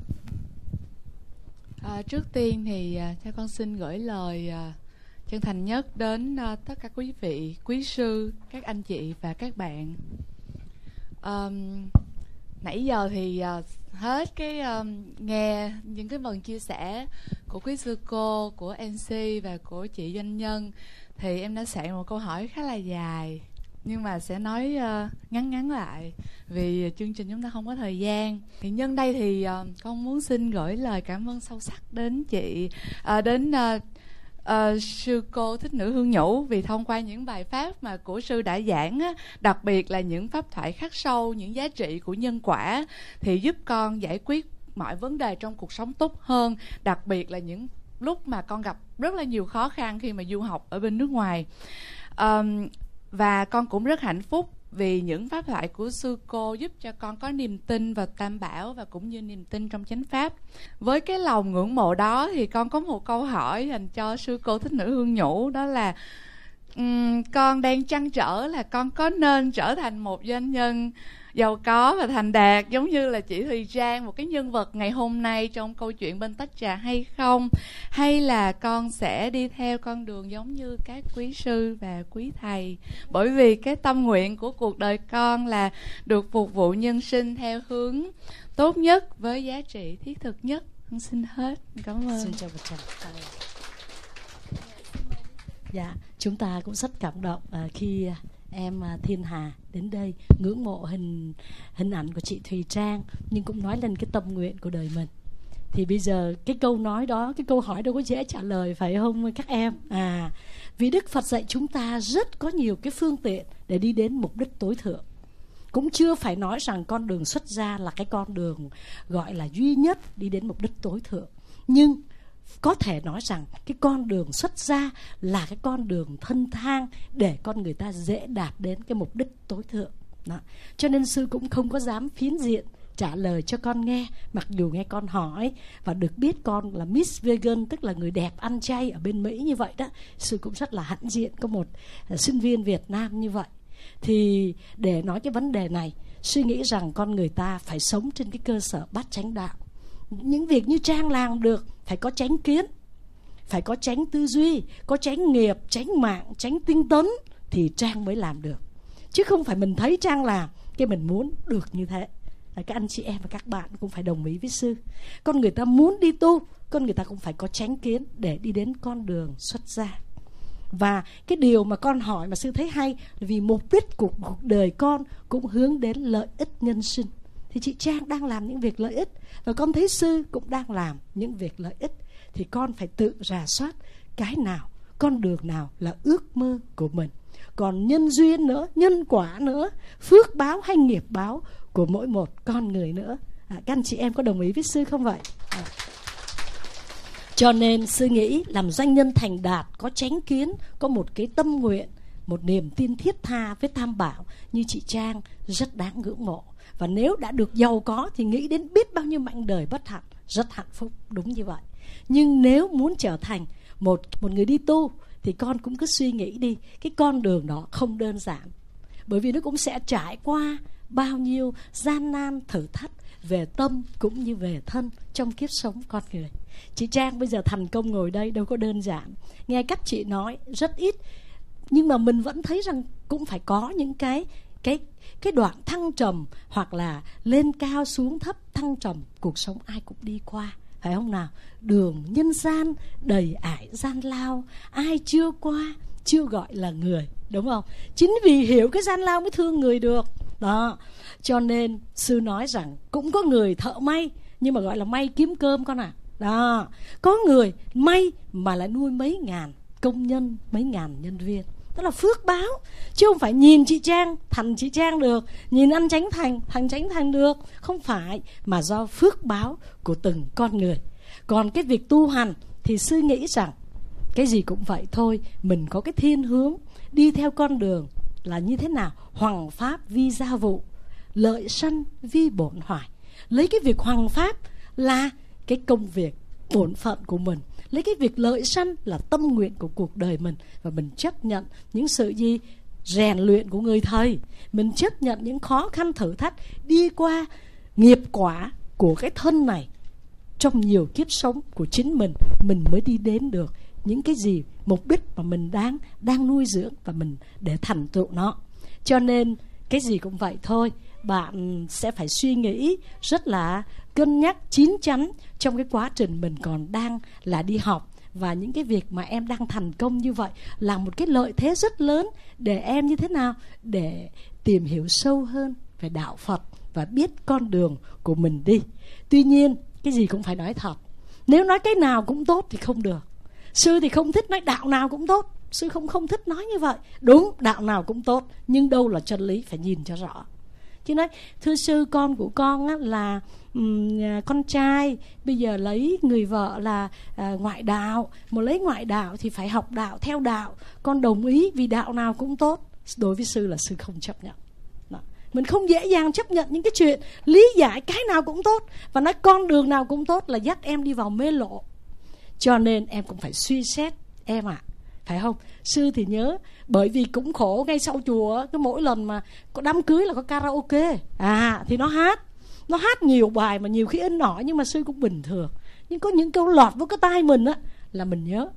À, trước tiên thì à, cho con xin gửi lời à, chân thành nhất đến à, tất cả quý vị, quý sư, các anh chị và các bạn. À, nãy giờ thì à, hết cái à, nghe những cái phần chia sẻ của quý sư cô, của em xê và của chị doanh nhân, thì em đã soạn một câu hỏi khá là dài, nhưng mà sẽ nói uh, ngắn ngắn lại vì chương trình chúng ta không có thời gian. Thì nhân đây thì uh, con muốn xin gửi lời cảm ơn sâu sắc đến chị, uh, đến uh, uh, sư cô Thích Nữ Hương Nhũ, vì thông qua những bài pháp mà của sư đã giảng á, đặc biệt là những pháp thoại khắc sâu những giá trị của nhân quả, thì giúp con giải quyết mọi vấn đề trong cuộc sống tốt hơn, đặc biệt là những lúc mà con gặp rất là nhiều khó khăn khi mà du học ở bên nước ngoài. Um, Và con cũng rất hạnh phúc vì những pháp thoại của sư cô giúp cho con có niềm tin vào Tam Bảo và cũng như niềm tin trong chánh pháp. Với cái lòng ngưỡng mộ đó thì con có một câu hỏi dành cho sư cô Thích Nữ Hương Nhũ, đó là um, con đang trăn trở là con có nên trở thành một doanh nhân giàu có và thành đạt giống như là chị Thùy Trang, một cái nhân vật ngày hôm nay trong câu chuyện bên tách trà hay không? Hay là con sẽ đi theo con đường giống như các quý sư và quý thầy? Bởi vì cái tâm nguyện của cuộc đời con là được phục vụ nhân sinh theo hướng tốt nhất với giá trị thiết thực nhất. Con xin hết. Cảm ơn. Xin chào một chàng. Dạ, chúng ta cũng rất cảm động uh, khi uh, em uh, Thiên Hà đến đây ngưỡng mộ hình hình ảnh của chị Thùy Trang, nhưng cũng nói lên cái tâm nguyện của đời mình. Thì bây giờ cái câu nói đó, cái câu hỏi đâu có dễ trả lời phải không các em? À, vì Đức Phật dạy chúng ta rất có nhiều cái phương tiện để đi đến mục đích tối thượng. Cũng chưa phải nói rằng con đường xuất gia là cái con đường gọi là duy nhất đi đến mục đích tối thượng, nhưng có thể nói rằng cái con đường xuất gia là cái con đường thân thang để con người ta dễ đạt đến cái mục đích tối thượng đó. Cho nên sư cũng không có dám phiến diện trả lời cho con nghe, mặc dù nghe con hỏi và được biết con là Miss Vegan, tức là người đẹp ăn chay ở bên Mỹ như vậy đó. Sư cũng rất là hãnh diện có một uh, sinh viên Việt Nam như vậy. Thì để nói cái vấn đề này, suy nghĩ rằng con người ta phải sống trên cái cơ sở bát chánh đạo. Những việc như Trang làm được phải có chánh kiến, phải có chánh tư duy, có chánh nghiệp, chánh mạng, chánh tinh tấn thì Trang mới làm được. Chứ không phải mình thấy Trang làm cái mình muốn được như thế. Các anh chị em và các bạn cũng phải đồng ý với sư. Con người ta muốn đi tu, con người ta cũng phải có chánh kiến để đi đến con đường xuất gia. Và cái điều mà con hỏi mà sư thấy hay là vì mục đích của cuộc đời con cũng hướng đến lợi ích nhân sinh. Thì chị Trang đang làm những việc lợi ích và con thấy sư cũng đang làm những việc lợi ích. Thì con phải tự rà soát cái nào, con đường nào là ước mơ của mình. Còn nhân duyên nữa, nhân quả nữa, phước báo hay nghiệp báo của mỗi một con người nữa. À, các anh chị em có đồng ý với sư không vậy? À. Cho nên sư nghĩ làm doanh nhân thành đạt, có chánh kiến, có một cái tâm nguyện, một niềm tin thiết tha với Tam Bảo như chị Trang rất đáng ngưỡng mộ. Và nếu đã được giàu có thì nghĩ đến biết bao nhiêu mảnh đời bất hạnh, rất hạnh phúc, đúng như vậy. Nhưng nếu muốn trở thành một, một người đi tu thì con cũng cứ suy nghĩ đi, cái con đường đó không đơn giản. Bởi vì nó cũng sẽ trải qua bao nhiêu gian nan thử thách về tâm cũng như về thân trong kiếp sống con người. Chị Trang bây giờ thành công ngồi đây đâu có đơn giản. Nghe các chị nói rất ít, nhưng mà mình vẫn thấy rằng cũng phải có những cái cái cái đoạn thăng trầm, hoặc là lên cao xuống thấp thăng trầm, cuộc sống ai cũng đi qua, phải không nào? Đường nhân gian đầy ải gian lao, ai chưa qua chưa gọi là người, đúng không? Chính vì hiểu cái gian lao mới thương người được đó. Cho nên sư nói rằng cũng có người thợ may, nhưng mà gọi là may kiếm cơm con à. Đó, có người may mà lại nuôi mấy ngàn công nhân, mấy ngàn nhân viên. Đó là phước báo, chứ không phải nhìn chị Trang thành chị Trang được, nhìn anh Chánh Thành thành Chánh Thành được. Không phải, mà do phước báo của từng con người. Còn cái việc tu hành thì sư nghĩ rằng cái gì cũng vậy thôi. Mình có cái thiên hướng đi theo con đường là như thế nào? Hoằng pháp vi gia vụ, lợi sanh vi bổn hoài. Lấy cái việc hoằng pháp là cái công việc bổn phận của mình, lấy cái việc lợi sanh là tâm nguyện của cuộc đời mình. Và mình chấp nhận những sự gì? Rèn luyện của người thầy. Mình chấp nhận những khó khăn thử thách, đi qua nghiệp quả của cái thân này. Trong nhiều kiếp sống của chính mình, mình mới đi đến được những cái gì, mục đích mà mình đang, đang nuôi dưỡng và mình để thành tựu nó. Cho nên cái gì cũng vậy thôi. Bạn sẽ phải suy nghĩ rất là cân nhắc chín chắn trong cái quá trình mình còn đang là đi học. Và những cái việc mà em đang thành công như vậy là một cái lợi thế rất lớn để em như thế nào? Để tìm hiểu sâu hơn về đạo Phật và biết con đường của mình đi. Tuy nhiên, cái gì cũng phải nói thật. Nếu nói cái nào cũng tốt thì không được. Sư thì không thích nói đạo nào cũng tốt. Sư không không thích nói như vậy. Đúng, đạo nào cũng tốt, nhưng đâu là chân lý phải nhìn cho rõ. Chứ nói, thưa sư, con của con á, là um, con trai, bây giờ lấy người vợ là uh, ngoại đạo. Mà lấy ngoại đạo thì phải học đạo, theo đạo. Con đồng ý vì đạo nào cũng tốt. Đối với sư là sư không chấp nhận. Đó. Mình không dễ dàng chấp nhận những cái chuyện lý giải cái nào cũng tốt và nói con đường nào cũng tốt là dắt em đi vào mê lộ. Cho nên em cũng phải suy xét em ạ. À, phải không? Sư thì nhớ, bởi vì cũng khổ, ngay sau chùa cái mỗi lần mà có đám cưới là có karaoke. À thì nó hát. Nó hát nhiều bài mà nhiều khi in nổi, nhưng mà sư cũng bình thường. Nhưng có những câu lọt với cái tai mình á là mình nhớ.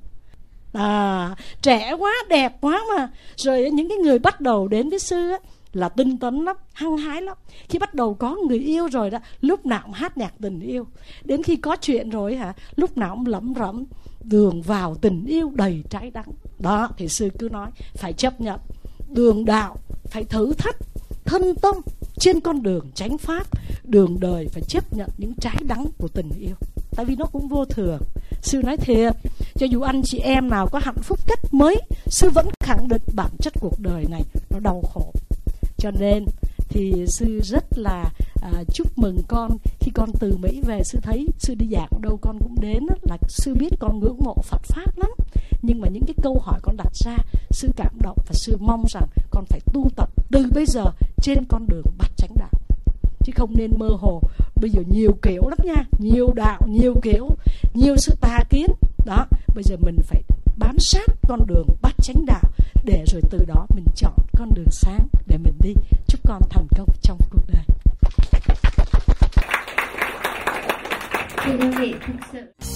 À, trẻ quá, đẹp quá mà. Rồi những cái người bắt đầu đến với sư á là tinh tấn lắm, hăng hái lắm. Khi bắt đầu có người yêu rồi đó, lúc nào cũng hát nhạc tình yêu. Đến khi có chuyện rồi hả, lúc nào cũng lẩm rẩm đường vào tình yêu đầy trái đắng. Đó, thì sư cứ nói phải chấp nhận đường đạo, phải thử thách thân tâm trên con đường chánh pháp. Đường đời phải chấp nhận những trái đắng của tình yêu, tại vì nó cũng vô thường. Sư nói thiệt, cho dù anh chị em nào có hạnh phúc cách mấy, sư vẫn khẳng định bản chất cuộc đời này nó đau khổ. Cho nên thì sư rất là à, chúc mừng con. Khi con từ Mỹ về, sư thấy sư đi giảng ở đâu con cũng đến á, là sư biết con ngưỡng mộ Phật Pháp lắm. Nhưng mà những cái câu hỏi con đặt ra, sư cảm động và sư mong rằng con phải tu tập từ bây giờ trên con đường bát chánh đạo, chứ không nên mơ hồ. Bây giờ nhiều kiểu lắm nha, nhiều đạo, nhiều kiểu, nhiều sự tà kiến. Đó, bây giờ mình phải bám sát con đường bát chánh đạo, để rồi từ đó mình chọn con đường sáng để mình đi. Chúc con thành công trong cuộc đời. Thưa quý vị, thực sự